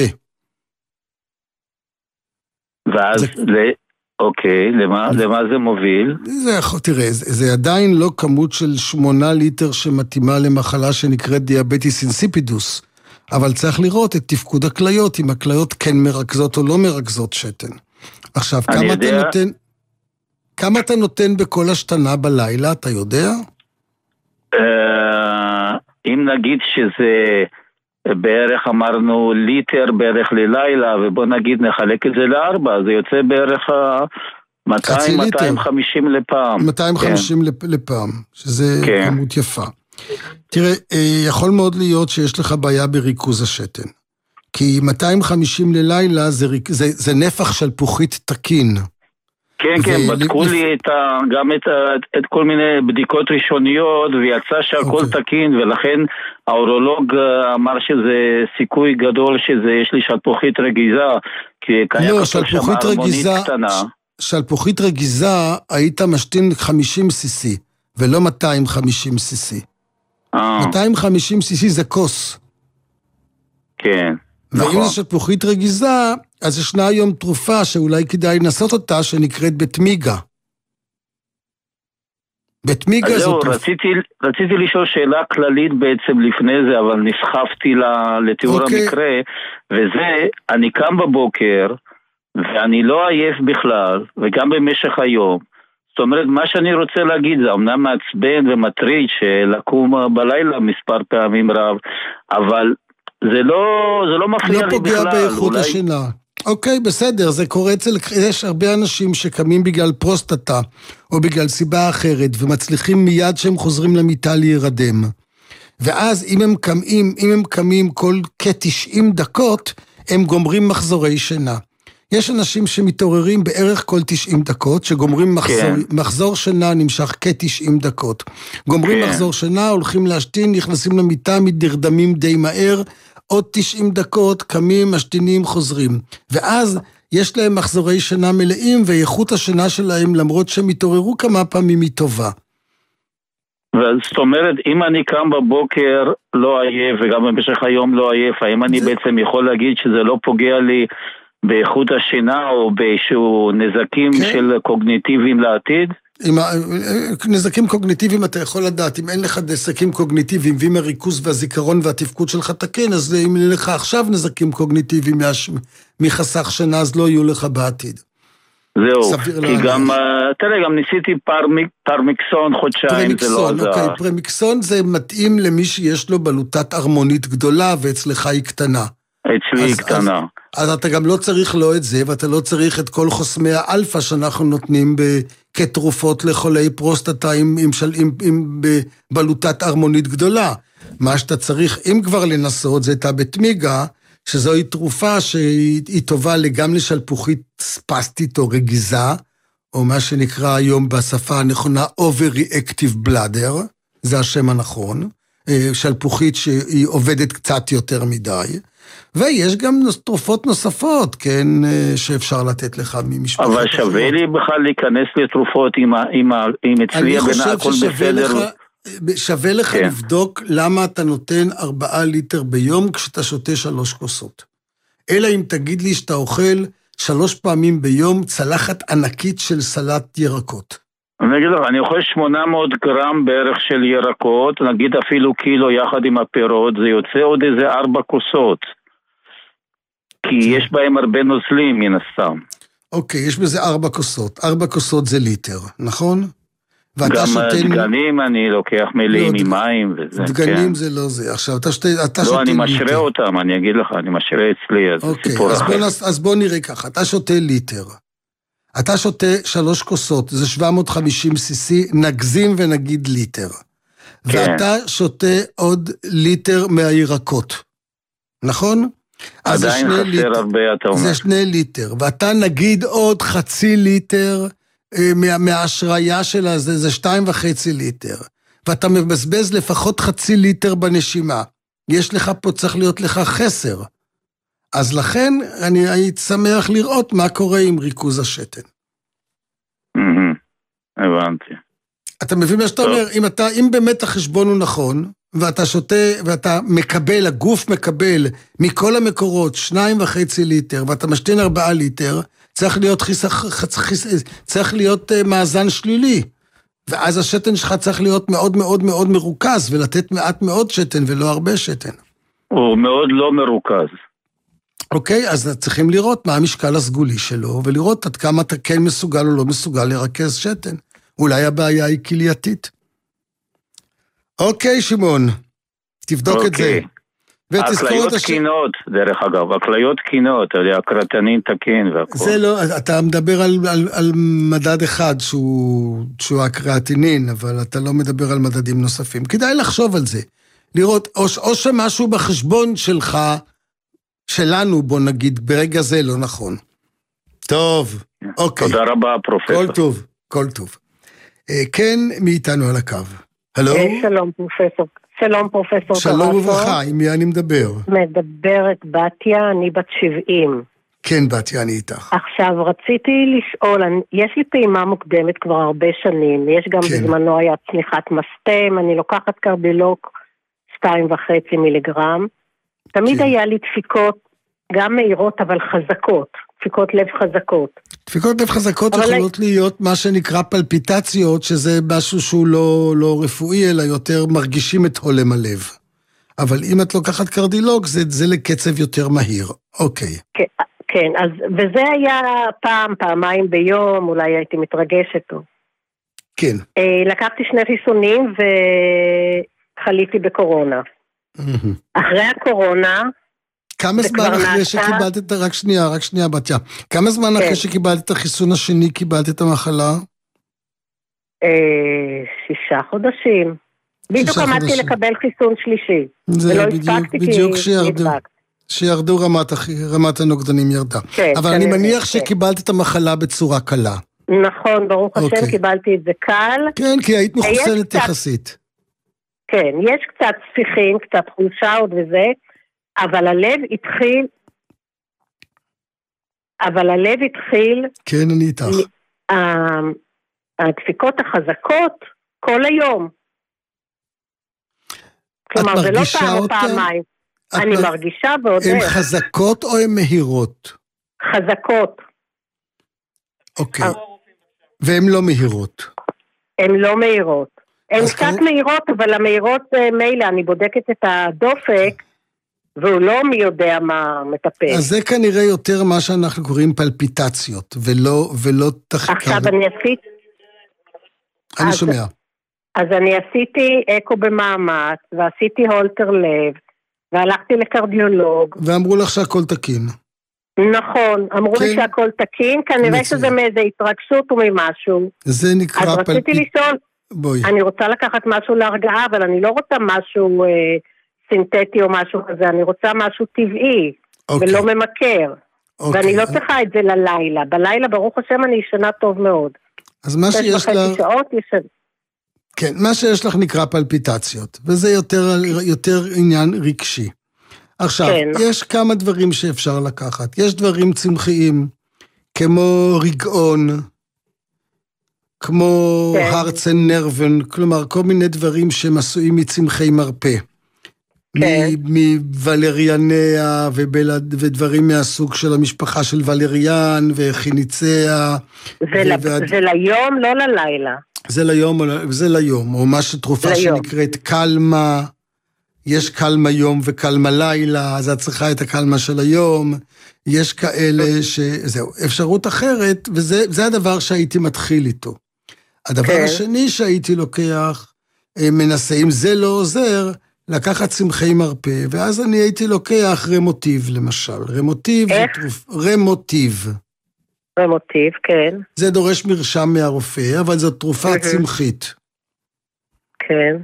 Speaker 7: ואז, זה... ל... אוקיי, למה, למה זה מוביל?
Speaker 2: זה, תראה, זה, זה עדיין לא כמות של שמונה ליטר שמתאימה למחלה שנקראת דיאבטיס אינסיפידוס, אבל צריך לראות את תפקוד הכליות, אם הכליות כן מרכזות או לא מרכזות שתן. עכשיו, כמה יודע... אתה נותן, כמה אתה נותן בכל השתנה בלילה, אתה יודע?
Speaker 7: אם נגיד שזה בערך אמרנו ליטר בערך ללילה, ובוא נגיד נחלק את זה לארבע, זה יוצא בערך מאתיים עד מאתיים וחמישים לפעם.
Speaker 2: מאתיים וחמישים כן. לפעם, שזה כן. כמות יפה. תראה, יכול מאוד להיות שיש לך בעיה בריכוז השתן, כי מאתיים וחמישים ללילה זה, זה, זה נפח של פוחית תקין.
Speaker 7: כן, כן, בדקו לי את ה, גם את, ה, את כל מיני בדיקות ראשוניות, ויצא שהכל okay. תקין, ולכן האורולוג אמר שזה סיכוי גדול שיש לי שלפוחית רגיזה, כי
Speaker 2: לא, שלפוחית רגיזה, שלפוחית רגיזה היית משתין חמישים סי-סי, ולא מאתיים וחמישים סי-סי. מאתיים וחמישים סי-סי זה כוס.
Speaker 7: כן.
Speaker 2: ואם זה שלפוחית רגיזה, אז ישנה היום תרופה שאולי כדאי לנסות אותה, שנקראת בתמיגה. בתמיגה זו תרופה.
Speaker 7: רציתי, רציתי לשאול שאלה כללית בעצם לפני זה, אבל נסחפתי לתיאור okay. המקרה, וזה, אני קם בבוקר, ואני לא עייף בכלל, וגם במשך היום. זאת אומרת, מה שאני רוצה להגיד, זה אמנם מעצבן ומטריד, שלקום בלילה מספר פעמים רב, אבל זה לא, זה לא מפריע
Speaker 2: לא
Speaker 7: לי בכלל.
Speaker 2: לא פוגע באיכות אולי... השינה. אוקיי, בסדר, זה קורה אצל, יש הרבה אנשים שקמים בגלל פרוסטטה, או בגלל סיבה אחרת, ומצליחים מיד שהם חוזרים למיטה להירדם. ואז אם הם קמים, אם הם קמים כל כ-תשעים דקות, הם גומרים מחזורי שינה. יש אנשים שמתעוררים בערך כל תשעים דקות, שגומרים מחזור, כן. מחזור שינה נמשך כ-תשעים דקות. גומרים כן. מחזור שינה, הולכים להשתין, נכנסים למיטה, מתדרדמים די מהר, עוד תשעים דקות, קמים, משתינים, חוזרים. ואז יש להם מחזורי שינה מלאים, ואיכות השינה שלהם, למרות שהם התעוררו כמה פעמים, היא טובה.
Speaker 7: זאת אומרת, אם אני קם בבוקר לא עייף, וגם במשך היום לא עייף, האם אני זה... בעצם יכול להגיד שזה לא פוגע לי באיכות השינה, או באיזשהו נזקים כן. של קוגניטיביים לעתיד?
Speaker 2: עם נזקים קוגניטיביים אתה יכול לדעת, אם אין לך נזקים קוגניטיביים, ואם הריכוז והזיכרון והתפקוד שלך תקן, אז אם אין לך עכשיו נזקים קוגניטיביים מחסך שינה, אז לא יהיו לך בעתיד.
Speaker 7: זהו, כי גם, תראה, גם ניסיתי פרמיקסון חודשיים, זה לא עזר.
Speaker 2: אוקיי, פרמיקסון זה מתאים למי שיש לו בלוטת ארמונית גדולה, ואצלך היא קטנה.
Speaker 7: אצלי היא קטנה.
Speaker 2: אז אתה גם לא צריך לא את זה, ואתה לא צריך את כל חוסמי האלפא שאנחנו נותנים כתרופות לחולי פרוסטטה עם, עם, עם, עם בלוטת ארמונית גדולה. מה שאתה צריך, אם כבר לנסות, זה את הבתמיגה, שזוהי תרופה שהיא טובה גם לשלפוחית ספסטית או רגיזה, או מה שנקרא היום בשפה הנכונה overreactive bladder, זה השם הנכון, שלפוחית שהיא עובדת קצת יותר מדי, ויש גם תרופות נוספות, כן, שאפשר לתת לך ממשפחות.
Speaker 7: אבל שווה לי בכלל להיכנס לתרופות אם אצלי הבנה הכל בסדר.
Speaker 2: שווה לך כן. לבדוק למה אתה נותן ארבעה ליטר ביום כשאתה שותה שלוש כוסות. אלא אם תגיד לי שאתה אוכל שלוש פעמים ביום צלחת ענקית של סלט ירקות.
Speaker 7: אני אגיד לך, אני אוכל שמונה מאות גרם בערך של ירקות, נגיד אפילו קילו יחד עם הפירות, זה יוצא עוד איזה ארבע כוסות. כי יש בהם הרבה נוזלים מן הסתם.
Speaker 2: אוקיי, יש בזה ארבע כוסות. ארבע כוסות זה ליטר, נכון?
Speaker 7: גם דגנים אני לוקח מלאים עם מים וזה.
Speaker 2: דגנים זה לא זה. עכשיו, אתה שותה ליטר.
Speaker 7: לא, אני משרה אותם, אני אגיד לך, אני משרה אצלי, אז
Speaker 2: זה סיפור אחר. אז בוא נראה ככה, אתה שותה ליטר. אתה שותה שלוש כוסות, זה שבע מאות וחמישים סי-סי, נגזים ונגיד ליטר. ואתה שותה עוד ליטר מהירקות. נכון?
Speaker 7: עדיין חסר ליטר, הרבה, אתה אומר.
Speaker 2: זה שני ליטר, ואתה נגיד עוד חצי ליטר מה, מההשראיה שלה, זה, זה שתיים וחצי ליטר, ואתה מבזבז לפחות חצי ליטר בנשימה. יש לך פה, צריך להיות לך חסר. אז לכן אני הייתי שמח לראות מה קורה עם ריכוז השתן.
Speaker 7: הבנתי.
Speaker 2: אתה מבין מה שאתה אומר? אם, אתה, אם באמת החשבון הוא נכון, ואתה שותה, ואתה מקבל, הגוף מקבל מכל המקורות שניים וחצי ליטר, ואתה משתין ארבעה ליטר, צריך להיות, חיס, חיס, חיס, צריך להיות uh, מאזן שלילי. ואז השתן שלך צריך להיות מאוד מאוד מאוד מרוכז, ולתת מעט מאוד שתן ולא הרבה שתן.
Speaker 7: הוא מאוד לא מרוכז.
Speaker 2: אוקיי, אז צריכים לראות מה המשקל הסגולי שלו, ולראות עד כמה אתה כן מסוגל או לא מסוגל לרכז שתן. אולי הבעיה היא כלייתית. אוקיי, שמעון, תבדוק אוקיי. את זה.
Speaker 7: הכליות הש... קינות, דרך אגב, הכליות קינות, אתה יודע, הקרטנין תקין והכל.
Speaker 2: זה לא, אתה מדבר על, על, על מדד אחד שהוא, שהוא הקרטנין, אבל אתה לא מדבר על מדדים נוספים. כדאי לחשוב על זה. לראות, או, או שמשהו בחשבון שלך, שלנו, בוא נגיד, ברגע זה לא נכון. טוב, אוקיי.
Speaker 7: תודה רבה, פרופסור.
Speaker 2: כל טוב, כל טוב. כן, מאיתנו על הקו. הלו?
Speaker 8: שלום, פרופסור. שלום, פרופסור.
Speaker 2: שלום וברכה, עם מי אני מדבר?
Speaker 8: מדברת בתיה, אני בת שבעים.
Speaker 2: כן, בתיה, אני איתך.
Speaker 8: עכשיו, רציתי לשאול, יש לי פעימה מוקדמת כבר הרבה שנים, יש גם כן. בזמנו היה צניחת מסתם, אני לוקחת קרדילוק שתיים וחצי מיליגרם, תמיד כן. היה לי דפיקות, גם מהירות אבל חזקות, דפיקות לב חזקות.
Speaker 2: דפיקות לב חזקות יכולות לי... להיות מה שנקרא פלפיטציות, שזה משהו שהוא לא, לא רפואי, אלא יותר מרגישים את הולם הלב. אבל אם את לוקחת קרדילוג, זה, זה לקצב יותר מהיר. אוקיי.
Speaker 8: כן, כן, אז, וזה היה פעם, פעמיים ביום, אולי הייתי מתרגשת או.
Speaker 2: כן.
Speaker 8: לקחתי שני חיסונים וחליתי בקורונה. אחרי הקורונה,
Speaker 2: כמה זמן אחרי שקיבלת את, רק שנייה, רק שנייה בתיה, כמה זמן אחרי שקיבלת את החיסון השני, קיבלת את המחלה?
Speaker 8: שישה חודשים. בדיוק עמדתי לקבל חיסון שלישי.
Speaker 2: זה בדיוק שירדו רמת הנוגדנים ירדה. אבל אני מניח שקיבלת את המחלה בצורה קלה.
Speaker 8: נכון, ברוך השם, קיבלתי את זה קל.
Speaker 2: כן, כי היית מחוסנת יחסית.
Speaker 8: כן, יש קצת ספיחים, קצת חולשה עוד וזה, אבל הלב התחיל, אבל הלב התחיל,
Speaker 2: כן, אני איתך.
Speaker 8: הדפיקות החזקות כל היום. כלומר, זה לא פעם או פעמיים. אני מרגישה ועוד
Speaker 2: הן חזקות או הן מהירות?
Speaker 8: חזקות.
Speaker 2: אוקיי. והן לא מהירות?
Speaker 8: הן לא מהירות. הן קצת מהירות, אבל המהירות מילא, אני בודקת את הדופק, והוא לא מי יודע מה מטפל.
Speaker 2: אז זה כנראה יותר מה שאנחנו קוראים פלפיטציות, ולא, ולא תחיקה.
Speaker 8: עכשיו אני עשיתי...
Speaker 2: אני אז, שומע.
Speaker 8: אז אני עשיתי אקו במאמץ, ועשיתי הולטר לב, והלכתי לקרדיולוג.
Speaker 2: ואמרו לך שהכל תקין.
Speaker 8: נכון, אמרו כן. לי שהכל תקין, כנראה מצוין. שזה מאיזה התרגשות או ממשהו.
Speaker 2: זה נקרא
Speaker 8: פלפיטציות. אז רציתי פלפ... לשאול, בואי. אני רוצה לקחת משהו להרגעה, אבל אני לא רוצה משהו... אה, סינתטי או משהו כזה, אני רוצה משהו טבעי, okay. ולא ממכר. Okay. ואני לא צריכה את זה ללילה. בלילה, ברוך השם, אני ישנה טוב מאוד.
Speaker 2: אז מה שיש לך...
Speaker 8: שעות ישן...
Speaker 2: כן, מה שיש לך נקרא פלפיטציות, וזה יותר, יותר עניין רגשי. עכשיו, כן. יש כמה דברים שאפשר לקחת. יש דברים צמחיים, כמו רגעון, כמו כן. הרצן נרוון, כלומר, כל מיני דברים שהם עשויים מצמחי מרפא. מוולריאניה ודברים מהסוג של המשפחה של ולריאן וחיניציה.
Speaker 8: זה ליום, לא ללילה.
Speaker 2: זה ליום, זה ליום, או מה שתרופה שנקראת קלמה, יש קלמה יום וקלמה לילה, אז את צריכה את הקלמה של היום, יש כאלה שזהו, אפשרות אחרת, וזה הדבר שהייתי מתחיל איתו. הדבר השני שהייתי לוקח, מנסה, אם זה לא עוזר, לקחת צמחי מרפא, ואז אני הייתי לוקח רמוטיב, למשל. רמוטיב זה תרופ... רמוטיב.
Speaker 8: רמוטיב, כן.
Speaker 2: זה דורש מרשם מהרופא, אבל זו תרופה צמחית.
Speaker 8: כן.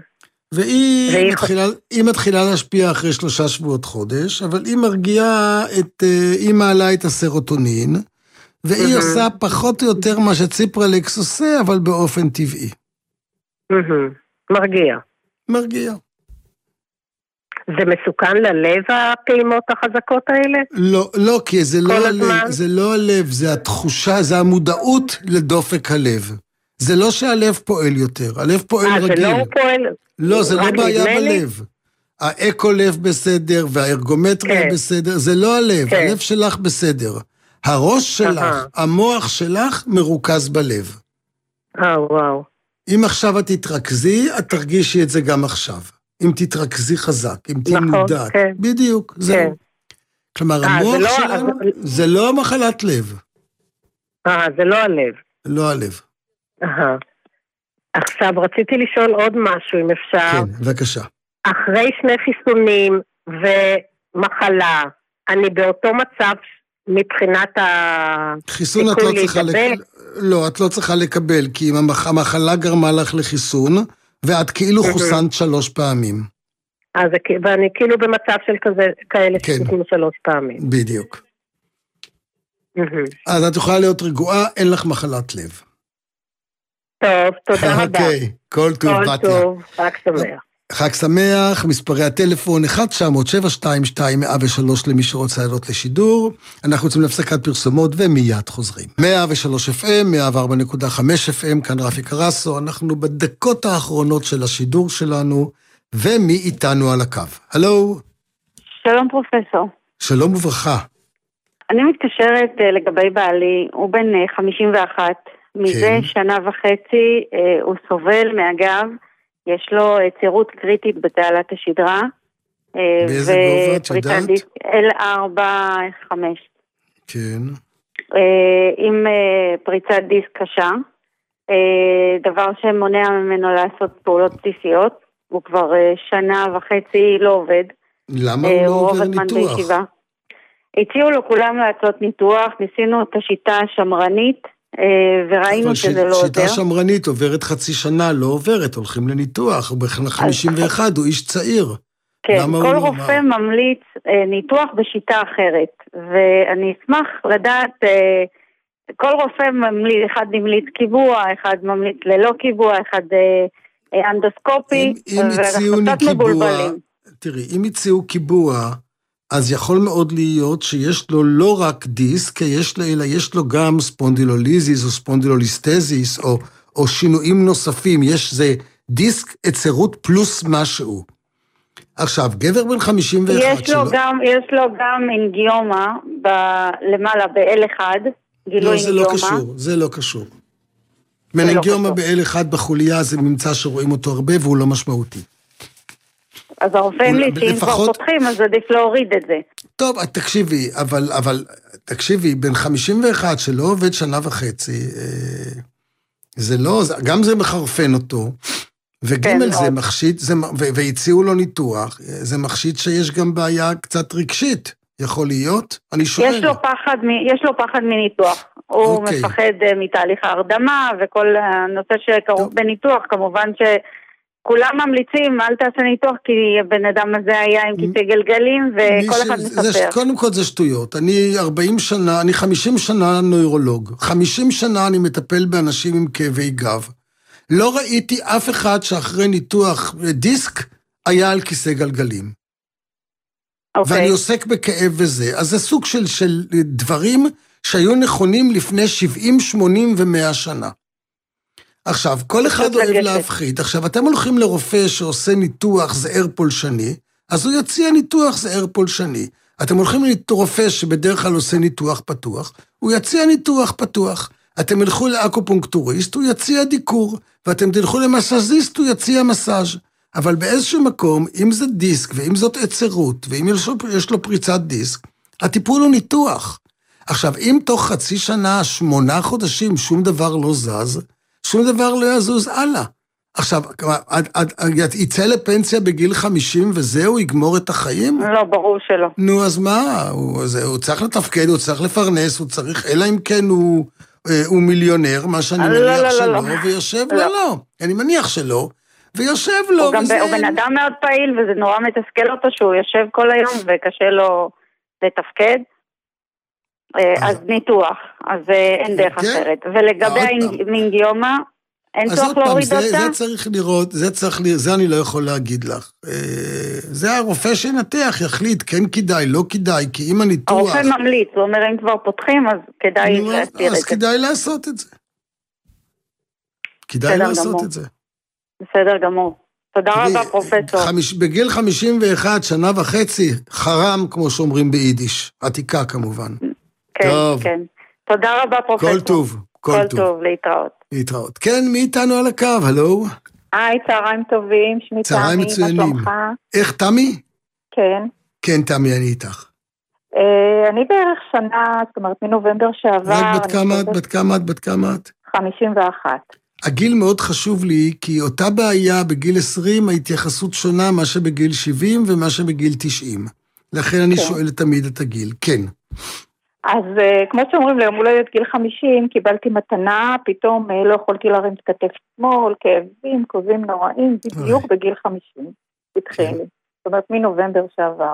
Speaker 2: והיא
Speaker 8: והיא...
Speaker 2: מתחילה, היא מתחילה להשפיע אחרי שלושה שבועות חודש, אבל היא מרגיעה את, היא מעלה את הסרוטונין, והיא mm-hmm. עושה פחות או יותר מה שציפרלקס עושה, אבל באופן טבעי.
Speaker 8: Mm-hmm. מרגיע.
Speaker 2: מרגיע.
Speaker 8: זה מסוכן ללב הפעימות החזקות האלה?
Speaker 2: לא, לא, כי זה לא הלב, זה לא הלב, זה התחושה, זה המודעות לדופק הלב. זה לא שהלב פועל יותר, הלב פועל
Speaker 8: 아,
Speaker 2: רגיל.
Speaker 8: זה לא פועל...
Speaker 2: לא, זה לא בעיה בלב. האקו-לב בסדר, והארגומטריה כן. בסדר, זה לא הלב, כן. הלב שלך בסדר. הראש שלך, המוח שלך מרוכז בלב.
Speaker 8: אה, וואו.
Speaker 2: אם עכשיו את תתרכזי, את תרגישי את זה גם עכשיו. אם תתרכזי חזק, אם תהי
Speaker 8: נכון,
Speaker 2: מודעת.
Speaker 8: כן.
Speaker 2: בדיוק, זהו. כן. כלומר, 아, המוח לא, שלנו, אז... זה לא מחלת לב.
Speaker 8: אה, זה לא הלב.
Speaker 2: לא הלב.
Speaker 8: אהה. עכשיו, רציתי לשאול עוד משהו, אם אפשר.
Speaker 2: כן, בבקשה.
Speaker 8: אחרי שני חיסונים ומחלה, אני באותו מצב מבחינת
Speaker 2: חיסון את לא צריכה לקבל? לא, את לא צריכה לקבל, כי המחלה גרמה לך לחיסון, ואת כאילו חוסנת שלוש פעמים.
Speaker 8: אז ואני כאילו במצב של כזה, כאלה שחוסנו שלוש פעמים.
Speaker 2: בדיוק. אז את יכולה להיות רגועה, אין לך מחלת לב.
Speaker 8: טוב, תודה רבה.
Speaker 2: אוקיי, כל טוב, בתיה.
Speaker 8: כל טוב, חג שמח.
Speaker 2: חג שמח, מספרי הטלפון אחד תשע אפס אפס שבע שתיים שתיים מאה ושלוש למי שרוצה לעלות לשידור. אנחנו יוצאים להפסקת פרסומות ומיד חוזרים. מאה ושלוש אף אם, מאה וארבע נקודה חמש אף אם, כאן רפי קרסו. אנחנו בדקות האחרונות של השידור שלנו, ומי איתנו על הקו? הלו?
Speaker 9: שלום פרופסור.
Speaker 2: שלום וברכה.
Speaker 9: אני מתקשרת לגבי בעלי, הוא בן חמישים ואחת. מזה כן. שנה וחצי הוא סובל מהגב, יש לו צירות קריטית בתעלת השדרה.
Speaker 2: באיזה גובה, את יודעת?
Speaker 9: אל ארבע חמש.
Speaker 2: כן.
Speaker 9: עם פריצת דיסק קשה, דבר שמונע ממנו לעשות פעולות בסיסיות, הוא כבר שנה וחצי לא עובד.
Speaker 2: למה הוא לא עובר ניתוח?
Speaker 9: הציעו לו כולם לעשות ניתוח, ניסינו את השיטה השמרנית, וראינו שזה לא עובר.
Speaker 2: שיטה שמרנית עוברת חצי שנה, לא עוברת, הולכים לניתוח, הוא בכלל חמישים ואחת, הוא איש צעיר.
Speaker 9: כן, כל רופא ממליץ ניתוח בשיטה אחרת, ואני אשמח לדעת, כל רופא ממליץ, אחד ממליץ קיבוע, אחד ממליץ ללא קיבוע, אחד אנדוסקופי,
Speaker 2: ואנחנו קצת מבולבלים. תראי, אם הציעו קיבוע, אז יכול מאוד להיות שיש לו לא רק דיסק, יש לו, אלא יש לו גם ספונדילוליזיס או ספונדילוליסטזיס, או, או שינויים נוספים. יש זה דיסק עצרות פלוס משהו. עכשיו, גבר בן חמישים ואחת
Speaker 9: יש לו שלו... גם, יש לו גם אינגיומה ב- למעלה ב-אל אחד, גילוי
Speaker 2: לא, זה
Speaker 9: אינגיומה.
Speaker 2: לא קשור, זה לא קשור. מנינגיומה ב-אל אחד בחוליה זה ממצא שרואים אותו הרבה והוא לא משמעותי.
Speaker 9: אז הרופאים לי שאם כבר פותחים, אז עדיף להוריד את זה.
Speaker 2: טוב, תקשיבי, אבל, אבל, תקשיבי, בין חמישים ואחת שלא עובד שנה וחצי, זה לא, גם זה מחרפן אותו, וגם על זה מחשיד, והציעו לו ניתוח, זה מחשיד שיש גם בעיה קצת רגשית, יכול להיות? אני שואל.
Speaker 9: יש לו פחד, יש לו פחד מניתוח, הוא מפחד מתהליך ההרדמה, וכל הנושא שקרוב בניתוח, כמובן ש... כולם ממליצים, אל תעשה ניתוח, כי הבן אדם הזה היה עם כיסא גלגלים, וכל אחד מספר.
Speaker 2: קודם כל זה שטויות. אני ארבעים שנה, אני חמישים שנה נוירולוג. חמישים שנה אני מטפל באנשים עם כאבי גב. לא ראיתי אף אחד שאחרי ניתוח דיסק, היה על כיסא גלגלים. ואני עוסק בכאב וזה. אז זה סוג של, של דברים שהיו נכונים לפני שבעים, שמונים ומאה שנה. עכשיו, כל אחד אוהב להפחיד. עכשיו, אתם הולכים לרופא שעושה ניתוח זער פולשני, אז הוא יציע ניתוח זער פולשני. אתם הולכים לרופא שבדרך כלל עושה ניתוח פתוח, הוא יציע ניתוח פתוח. אתם הלכו לאקופונקטוריסט, הוא יציע דיקור, ואתם תלכו למסאזיסט, הוא יציע מסאז'. אבל באיזשהו מקום, אם זה דיסק, ואם זאת עצרות, ואם יש לו, יש לו פריצת דיסק, הטיפול הוא ניתוח. עכשיו, אם תוך חצי שנה, שמונה חודשים, שום דבר לא זז, שום דבר לא יזוז הלאה. עכשיו, יצא לפנסיה בגיל חמישים וזהו, יגמור את החיים?
Speaker 9: לא, ברור שלא.
Speaker 2: נו, אז מה? הוא, זה, הוא צריך לתפקד, הוא צריך לפרנס, הוא צריך, אלא אם כן הוא, הוא מיליונר, מה שאני
Speaker 9: לא,
Speaker 2: מניח
Speaker 9: לא,
Speaker 2: שלא,
Speaker 9: לא,
Speaker 2: ויושב,
Speaker 9: לא.
Speaker 2: לא, לא, אני מניח שלא, ויושב לו.
Speaker 9: הוא גם בן אדם מאוד פעיל, וזה נורא מתסכל אותו שהוא יושב כל היום וקשה לו לתפקד. אז ניתוח, אז אין דרך אחרת. ולגבי המינגיומה, אין צורך להוריד אותה?
Speaker 2: זה צריך לראות, זה צריך לראות, זה אני לא יכול להגיד לך. זה הרופא שנתח, יחליט, כן כדאי, לא כדאי, כי אם הניתוח...
Speaker 9: הרופא ממליץ, הוא אומר, אם כבר פותחים, אז כדאי להסתיר את זה.
Speaker 2: אז כדאי לעשות את זה. כדאי לעשות את זה.
Speaker 9: בסדר גמור. תודה רבה, פרופסור.
Speaker 2: בגיל חמישים ואחת, שנה וחצי, חרם, כמו שאומרים ביידיש. עתיקה, כמובן.
Speaker 9: כן, כן. תודה רבה, פרופסור.
Speaker 2: כל טוב.
Speaker 9: כל טוב, להתראות.
Speaker 2: להתראות. כן, מי איתנו על הקו? הלו?
Speaker 10: היי, צהריים טובים, שמי תמי,
Speaker 2: צהריים מצוינים. איך, תמי?
Speaker 10: כן.
Speaker 2: כן, תמי, אני איתך.
Speaker 10: אני בערך שנה, זאת אומרת, מנובמבר שעבר.
Speaker 2: רק בת כמה את? בת כמה את? בת כמה את?
Speaker 10: חמישים ואחת.
Speaker 2: הגיל מאוד חשוב לי, כי אותה בעיה בגיל עשרים, ההתייחסות שונה מה שבגיל שבעים ומה שבגיל תשעים. לכן אני שואל תמיד את הגיל. כן.
Speaker 10: אז כמו שאומרים, ליום הולדת גיל חמישים, קיבלתי מתנה, פתאום לא יכולתי להרים את כתף שמאל, כאבים, כאבים נוראים, בדיוק בגיל חמישים. התחיל לי. זאת אומרת, מנובמבר שעבר.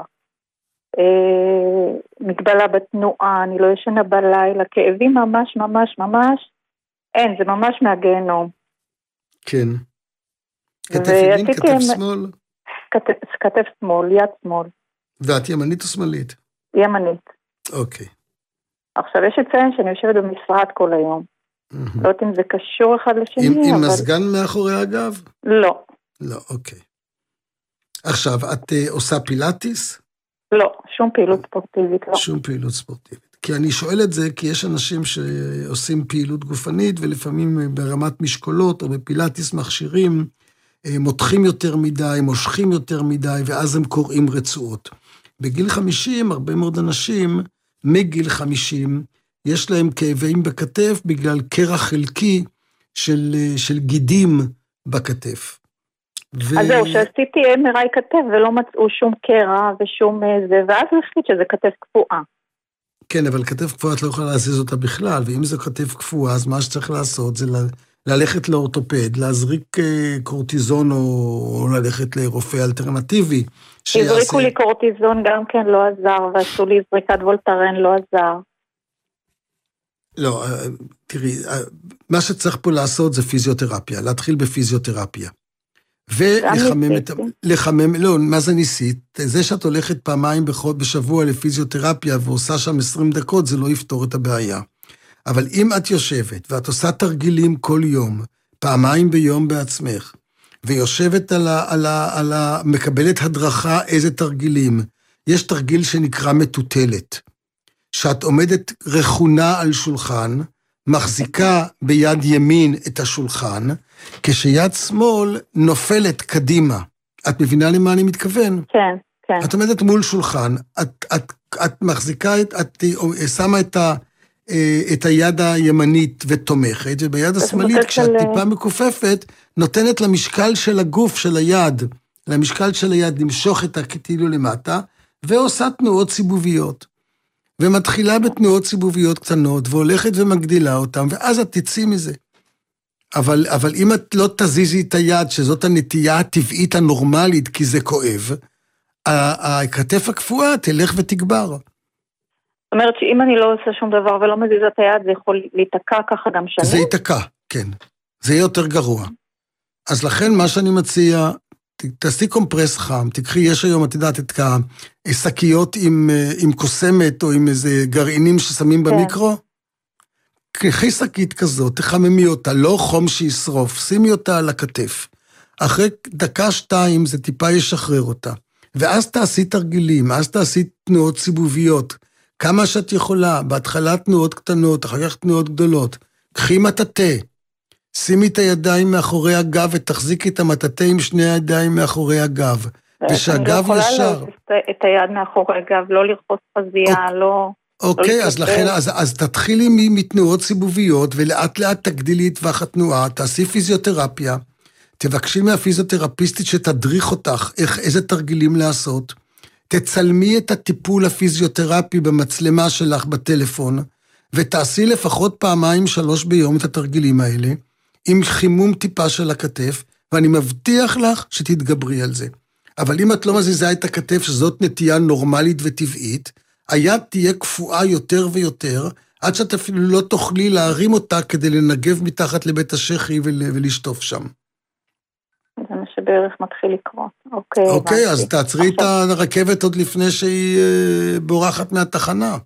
Speaker 10: מגבלה בתנועה, אני לא ישנה בלילה, כאבים ממש ממש ממש, אין, זה ממש מהגיהנום.
Speaker 2: כן. כתף ימין, כתף שמאל?
Speaker 10: כתף שמאל, יד שמאל.
Speaker 2: ואת ימנית או שמאלית?
Speaker 10: ימנית.
Speaker 2: אוקיי.
Speaker 10: עכשיו יש לציין שאני יושבת במשרד כל היום. לא יודעת אם זה קשור אחד לשני, אבל...
Speaker 2: עם מזגן מאחורי הגב?
Speaker 10: לא.
Speaker 2: לא, אוקיי. עכשיו, את עושה פילאטיס?
Speaker 10: לא, שום פעילות ספורטיבית, לא.
Speaker 2: שום פעילות ספורטיבית. כי אני שואל את זה, כי יש אנשים שעושים פעילות גופנית, ולפעמים ברמת משקולות, או בפילאטיס מכשירים, מותחים יותר מדי, מושכים יותר מדי, ואז הם קוראים רצועות. בגיל חמישים, הרבה מאוד אנשים, מגיל חמישים, יש להם כאבים בכתף, בגלל קרע חלקי של, של גידים בכתף.
Speaker 10: ו... אז זהו, שעשיתי אם אר איי כתף, ולא מצאו שום קרע ושום זה, ואז החליט שזה כתף קפואה.
Speaker 2: כן, אבל כתף קפואה את לא יכולה להזיז אותה בכלל, ואם זו כתף קפואה, אז מה שצריך לעשות זה ל... ללכת לאורתופד, להזריק קורטיזון או, או ללכת לרופא אלטרנטיבי.
Speaker 10: שיעשה... הזריקו לי קורטיזון גם כן לא עזר, ועשו לי זריקת וולטרן לא עזר.
Speaker 2: לא, תראי, מה שצריך פה לעשות זה פיזיותרפיה, להתחיל בפיזיותרפיה. ולחמם את... לחמם, לא, מה זה ניסית? זה שאת הולכת פעמיים בחוד בשבוע לפיזיותרפיה ועושה שם עשרים דקות, זה לא יפתור את הבעיה. אבל אם את יושבת ואת עושה תרגילים כל יום, פעמיים ביום בעצמך, ויושבת על ה, על ה, על ה, מקבלת הדרכה איזה תרגילים, יש תרגיל שנקרא מטוטלת, שאת עומדת רכונה על שולחן, מחזיקה ביד ימין את השולחן, כשיד שמאל נופלת קדימה. את מבינה למה אני מתכוון?
Speaker 10: כן, כן.
Speaker 2: את עומדת מול שולחן, את, את, את מחזיקה, את, את שמה את ה... את היד הימנית ותומכת, וביד השמאלית, כשאת של... טיפה מקופפת, נותנת למשקל של הגוף של היד, למשקל של היד למשוך את הכתילו למטה, ועושה תנועות סיבוביות. ומתחילה בתנועות סיבוביות קטנות, והולכת ומגדילה אותן, ואז את תצאי מזה. אבל, אבל אם את לא תזיזי את היד, שזאת הנטייה הטבעית הנורמלית, כי זה כואב, הכתף הקפואה תלך ותגבר.
Speaker 10: זאת אומרת שאם אני לא עושה שום דבר ולא מזיזה את היד, זה יכול להתקע ככה גם שנים?
Speaker 2: זה יתקע, כן. זה יהיה יותר גרוע. אז לכן מה שאני מציע, תעשי קומפרס חם, תקחי, יש היום, את יודעת, את השקיות עם, עם קוסמת, או עם איזה גרעינים ששמים כן. במיקרו, קחי שקית כזאת, תחממי אותה, לא חום שישרוף, שימי אותה על הכתף. אחרי דקה שתיים זה טיפה ישחרר אותה. ואז תעשי תרגילים, אז תעשי תנועות סיבוביות, כמה שאת יכולה, בהתחלה תנועות קטנות, אחר כך תנועות גדולות. קחי מטאטה, שימי את הידיים מאחורי הגב, ותחזיקי את המטאטה עם שני הידיים מאחורי הגב. ושהגב ישר.
Speaker 10: את היד מאחורי הגב, לא לרחוץ פזייה, לא...
Speaker 2: אוקיי, אז לכן, אז תתחילי מתנועות סיבוביות, ולאט לאט תגדילי את טווח התנועה, תעשי פיזיותרפיה, תבקשי מהפיזיותרפיסטית שתדריך אותך, איזה תרגילים לעשות, תצלמי את הטיפול הפיזיותרפי במצלמה שלך בטלפון, ותעשי לפחות פעמיים שלוש ביום את התרגילים האלה, עם חימום טיפה של הכתף, ואני מבטיח לך שתתגברי על זה. אבל אם את לא מזיזה את הכתף, שזאת נטייה נורמלית וטבעית, היד תהיה קפואה יותר ויותר, עד שאת אפילו לא תוכלי להרים אותה כדי לנגב מתחת לבית השכי ולשטוף שם.
Speaker 10: זה מה שבערך מתחיל לקרות. אוקיי,
Speaker 2: אוקיי, אז תעצרי את הרכבת עוד לפני שהיא בורחת מהתחנה.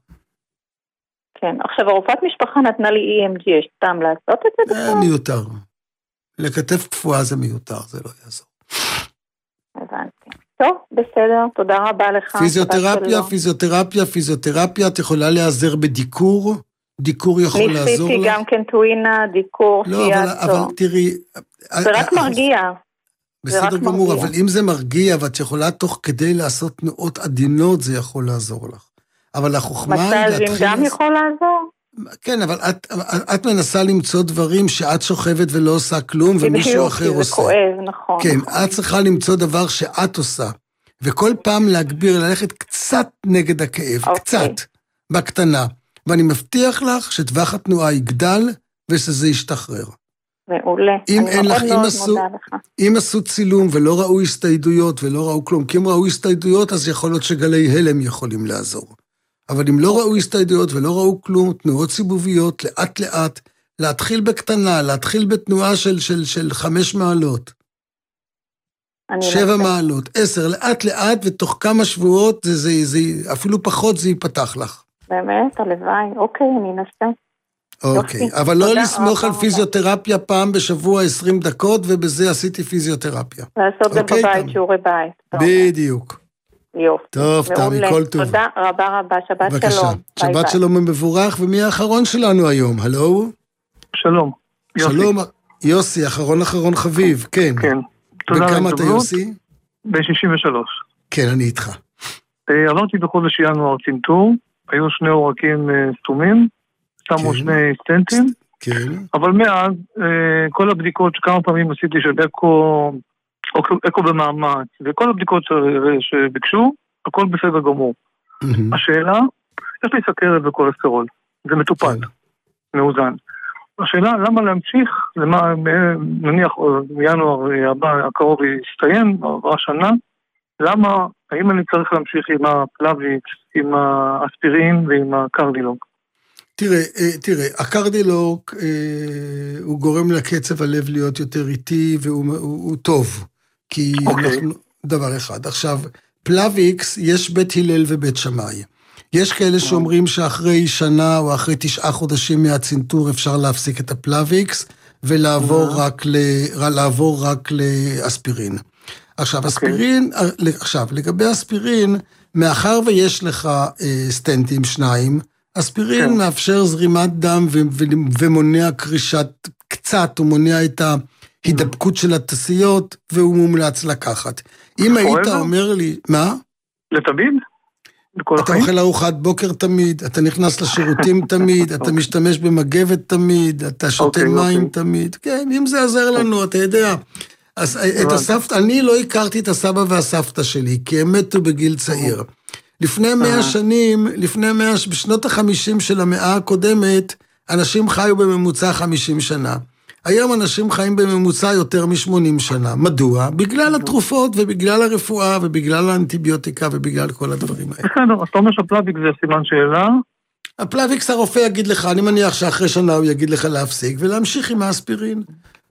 Speaker 10: כן, עכשיו הרופאת משפחה נתנה לי אי אם ג'י, יש טעם לעשות את זה בכלל?
Speaker 2: מיותר. לכתף קפואה זה מיותר, זה לא יעזור.
Speaker 10: הבנתי. טוב, בסדר, תודה רבה לך.
Speaker 2: פיזיותרפיה, פיזיותרפיה, פיזיותרפיה, את יכולה להיעזר בדיקור, דיקור יכול לעזור לך.
Speaker 10: ניסיתי גם כן טווינה, דיקור,
Speaker 2: לא, אבל, אבל תראי...
Speaker 10: זה רק מרגיע.
Speaker 2: בסדר גמור, אבל אם זה מרגיע, ואת יכולה תוך כדי לעשות תנועות עדינות, זה יכול לעזור לך. אבל החוכמה היא להתחיל...
Speaker 10: מסאז' עם דם יכול לעזור?
Speaker 2: כן, אבל את, את מנסה למצוא דברים שאת שוכבת ולא עושה כלום, ומישהו אחר עושה.
Speaker 10: זה כואב, נכון.
Speaker 2: כן,
Speaker 10: נכון.
Speaker 2: את צריכה למצוא דבר שאת עושה, וכל פעם להגביר, ללכת קצת נגד הכאב, okay. קצת, בקטנה. ואני מבטיח לך שטווח התנועה יגדל, ושזה ישתחרר.
Speaker 10: מעולה.
Speaker 2: אם אין לך, אם עשו, אם עשו צילום ולא ראו הסתיידויות ולא ראו כלום, כי אם ראו הסתיידויות, אז יכול להיות שגלי הלם יכולים לעזור. אבל אם לא ראו הסתיידויות ולא ראו כלום, תנועות סיבוביות, לאט לאט, להתחיל בקטנה, להתחיל בתנועה של, של, של חמש מעלות. שבע מעלות, עשר, לאט לאט, ותוך כמה שבועות, זה, זה, זה, אפילו פחות זה ייפתח לך.
Speaker 10: באמת, הלוואי, אוקיי, אני אנסה.
Speaker 2: אוקיי, אבל לא לסמוך על פיזיותרפיה פעם בשבוע עשרים דקות, ובזה עשיתי פיזיותרפיה.
Speaker 10: לעשות זה בבית, שיעורי בית.
Speaker 2: בדיוק.
Speaker 10: יופי.
Speaker 2: טוב, תמי, כל טוב.
Speaker 10: תודה רבה רבה, שבת שלום.
Speaker 2: בבקשה, שבת שלום מבורך, ומי האחרון שלנו היום? הלו?
Speaker 6: שלום.
Speaker 2: שלום, יוסי, אחרון אחרון חביב, כן.
Speaker 6: כן. תודה רבה.
Speaker 2: וכמה אתה יוסי?
Speaker 6: ב-שישים ושלוש.
Speaker 2: כן, אני איתך.
Speaker 6: עברתי בחודש ינואר צנתור, היו שני עורקים סתומים, שמו שני סטנטים,
Speaker 2: כן.
Speaker 6: אבל מאז, כל הבדיקות שכמה פעמים עשיתי של אקו, אקו במאמץ, וכל הבדיקות שביקשו, הכל בסדר גמור. השאלה, יש לי סכרת וכולסטרול, זה מטופל, מאוזן. השאלה, למה להמשיך, למה, נניח, ינואר הבא, הקרוב יסתיים, עברה שנה, למה, האם אני צריך להמשיך עם הפלאביקס, עם האספירין ועם הקרדילוג?
Speaker 2: תראה, תראה, הקרדילוג הוא גורם לקצב הלב להיות יותר איטי, והוא הוא, הוא טוב, כי okay. אנחנו, דבר אחד. עכשיו, פלאביקס, יש בית הלל ובית שמאי. יש כאלה שאומרים שאחרי שנה או אחרי תשעה חודשים מהצנתור אפשר להפסיק את הפלאביקס, ולעבור רק, ל, לעבור רק לאספירין. עכשיו, okay. אספירין, עכשיו, לגבי אספירין, מאחר ויש לך אה, סטנטים שניים, אספירין כן. מאפשר זרימת דם ו- ו- ומונע קרישת קצת, הוא מונע את ההידבקות של התסיות, והוא מומלץ לקחת. אם היית אומר לי, מה?
Speaker 6: לתמיד?
Speaker 2: אתה אוכל ארוחת בוקר תמיד, אתה נכנס לשירותים תמיד, אתה משתמש במגבת תמיד, אתה שותה מים תמיד, כן, אם זה עזר לנו, אתה יודע. אז את הסבתא, אני לא הכרתי את הסבא והסבתא שלי, כי הם מתו בגיל צעיר. לפני מאה שנים, לפני מאה, בשנות החמישים של המאה הקודמת, אנשים חיו בממוצע חמישים שנה. היום אנשים חיים בממוצע יותר משמונים שנה. מדוע? בגלל התרופות ובגלל הרפואה ובגלל האנטיביוטיקה ובגלל כל הדברים האלה.
Speaker 6: בסדר, אז אתה אומר שהפלאביקס זה סימן שאלה?
Speaker 2: הפלאביקס הרופא יגיד לך, אני מניח שאחרי שנה הוא יגיד לך להפסיק ולהמשיך עם האספירין.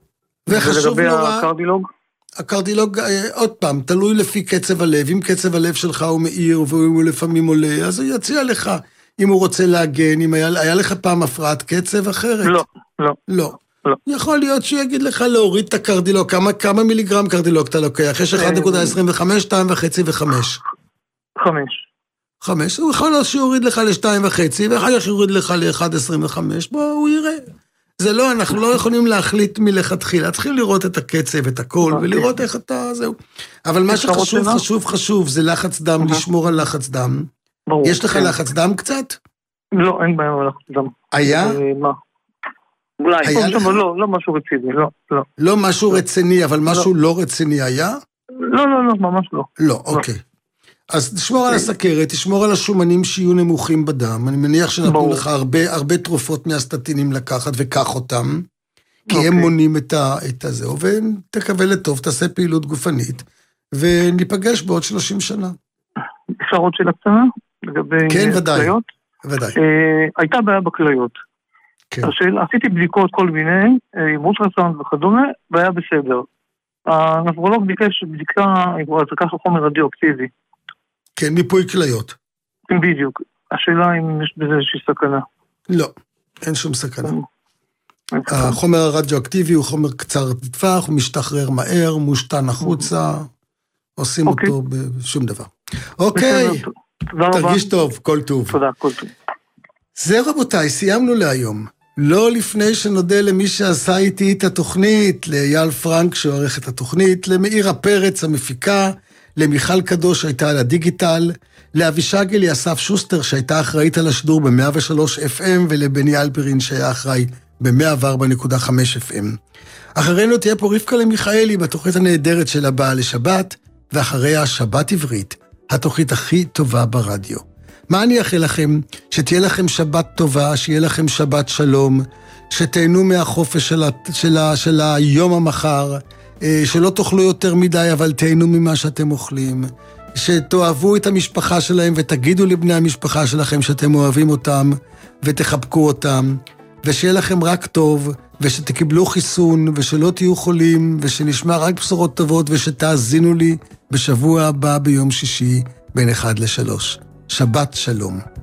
Speaker 6: וחשוב נורא... ולגבי הקרדילוג?
Speaker 2: הקרדילוג, עוד פעם, תלוי לפי קצב הלב. אם קצב הלב שלך הוא מאיר והוא לפעמים עולה, אז הוא יציע לך אם הוא רוצה להגן, אם היה, היה לך פעם הפרעת קצב אחרת.
Speaker 6: לא, לא.
Speaker 2: לא. לא. יכול להיות שהוא יגיד לך להוריד את הקרדילוג, כמה, כמה מיליגרם קרדילוג אתה לוקח? יש אחד נקודה עשרים וחמש, שתיים וחצי וחמש.
Speaker 6: חמש.
Speaker 2: חמש, הוא יכול להיות שיוריד לך לשתיים וחצי, ואחר כך יוריד לך לאחד עשרים וחמש, בוא, הוא יראה. זה לא, אנחנו לא יכולים להחליט מלכתחילה, צריכים לראות את הקצב, את הכל, ולראות איך אתה, זהו. אבל מה שחשוב, חשוב, חשוב, זה לחץ דם, לשמור על לחץ דם. יש לך לחץ דם קצת?
Speaker 6: לא, אין בעיה לחץ דם.
Speaker 2: היה?
Speaker 6: מה? אולי, לא, לא משהו רציני, לא, לא.
Speaker 2: לא משהו רציני, אבל משהו לא רציני היה?
Speaker 6: לא, לא, לא, ממש לא.
Speaker 2: לא, אוקיי. אז תשמור על הסכרת, תשמור על השומנים שיהיו נמוכים בדם. אני מניח שנתנו לך הרבה, הרבה תרופות מהסטטינים לקחת, וקח אותם. כי הם מונים את הזהו, ותקווה לטוב, תעשה פעילות גופנית, וניפגש בעוד שלושים שנה.
Speaker 6: אפשר עוד שאלה קטנה? לגבי
Speaker 2: כן, ודאי.
Speaker 6: כליות?
Speaker 2: ודאי.
Speaker 6: הייתה בעיה בכליות. עשיתי בדיקות כל מיני, עם אולטרסאונד וכדומה, והיה בסדר. הנפרולוג ביקש בדיקה, זה ככה חומר רדיואקטיבי.
Speaker 2: כן, מיפוי כליות.
Speaker 6: בדיוק. השאלה אם יש בזה איזושהי סכנה.
Speaker 2: לא, אין שום סכנה. החומר הרדיואקטיבי הוא חומר קצר טווח, הוא משתחרר מהר, מושתן החוצה, עושים אותו בשום דבר. אוקיי, תרגיש טוב, כל טוב.
Speaker 6: תודה, כל טוב.
Speaker 2: זהו רבותיי, סיימנו להיום. לא לפני שנודה למי שעשה איתי את התוכנית, לאייל פרנק שעורך את התוכנית, למאירה פרץ המפיקה, למיכל קדוש שהייתה על הדיגיטל, לאבישג אליאסף שוסטר שהייתה אחראית על השידור ב-מאה ושלוש אף אם, ולבני אלפרין שהיה אחראי ב-מאה וארבע נקודה חמש אף אם. אחרינו תהיה פה רבקה למיכאלי בתוכנית הנהדרת של הבאה לשבת, ואחריה שבת עברית, התוכנית הכי טובה ברדיו. מה אני אאחל לכם? שתהיה לכם שבת טובה, שיהיה לכם שבת שלום, שתהנו מהחופש של, של, של היום המחר, שלא תאכלו יותר מדי, אבל תהנו ממה שאתם אוכלים, שתאהבו את המשפחה שלהם ותגידו לבני המשפחה שלכם שאתם אוהבים אותם ותחבקו אותם, ושיהיה לכם רק טוב, ושתקבלו חיסון, ושלא תהיו חולים, ושנשמע רק בשורות טובות, ושתאזינו לי בשבוע הבא ביום שישי בין אחד לשלוש. שבת שלום.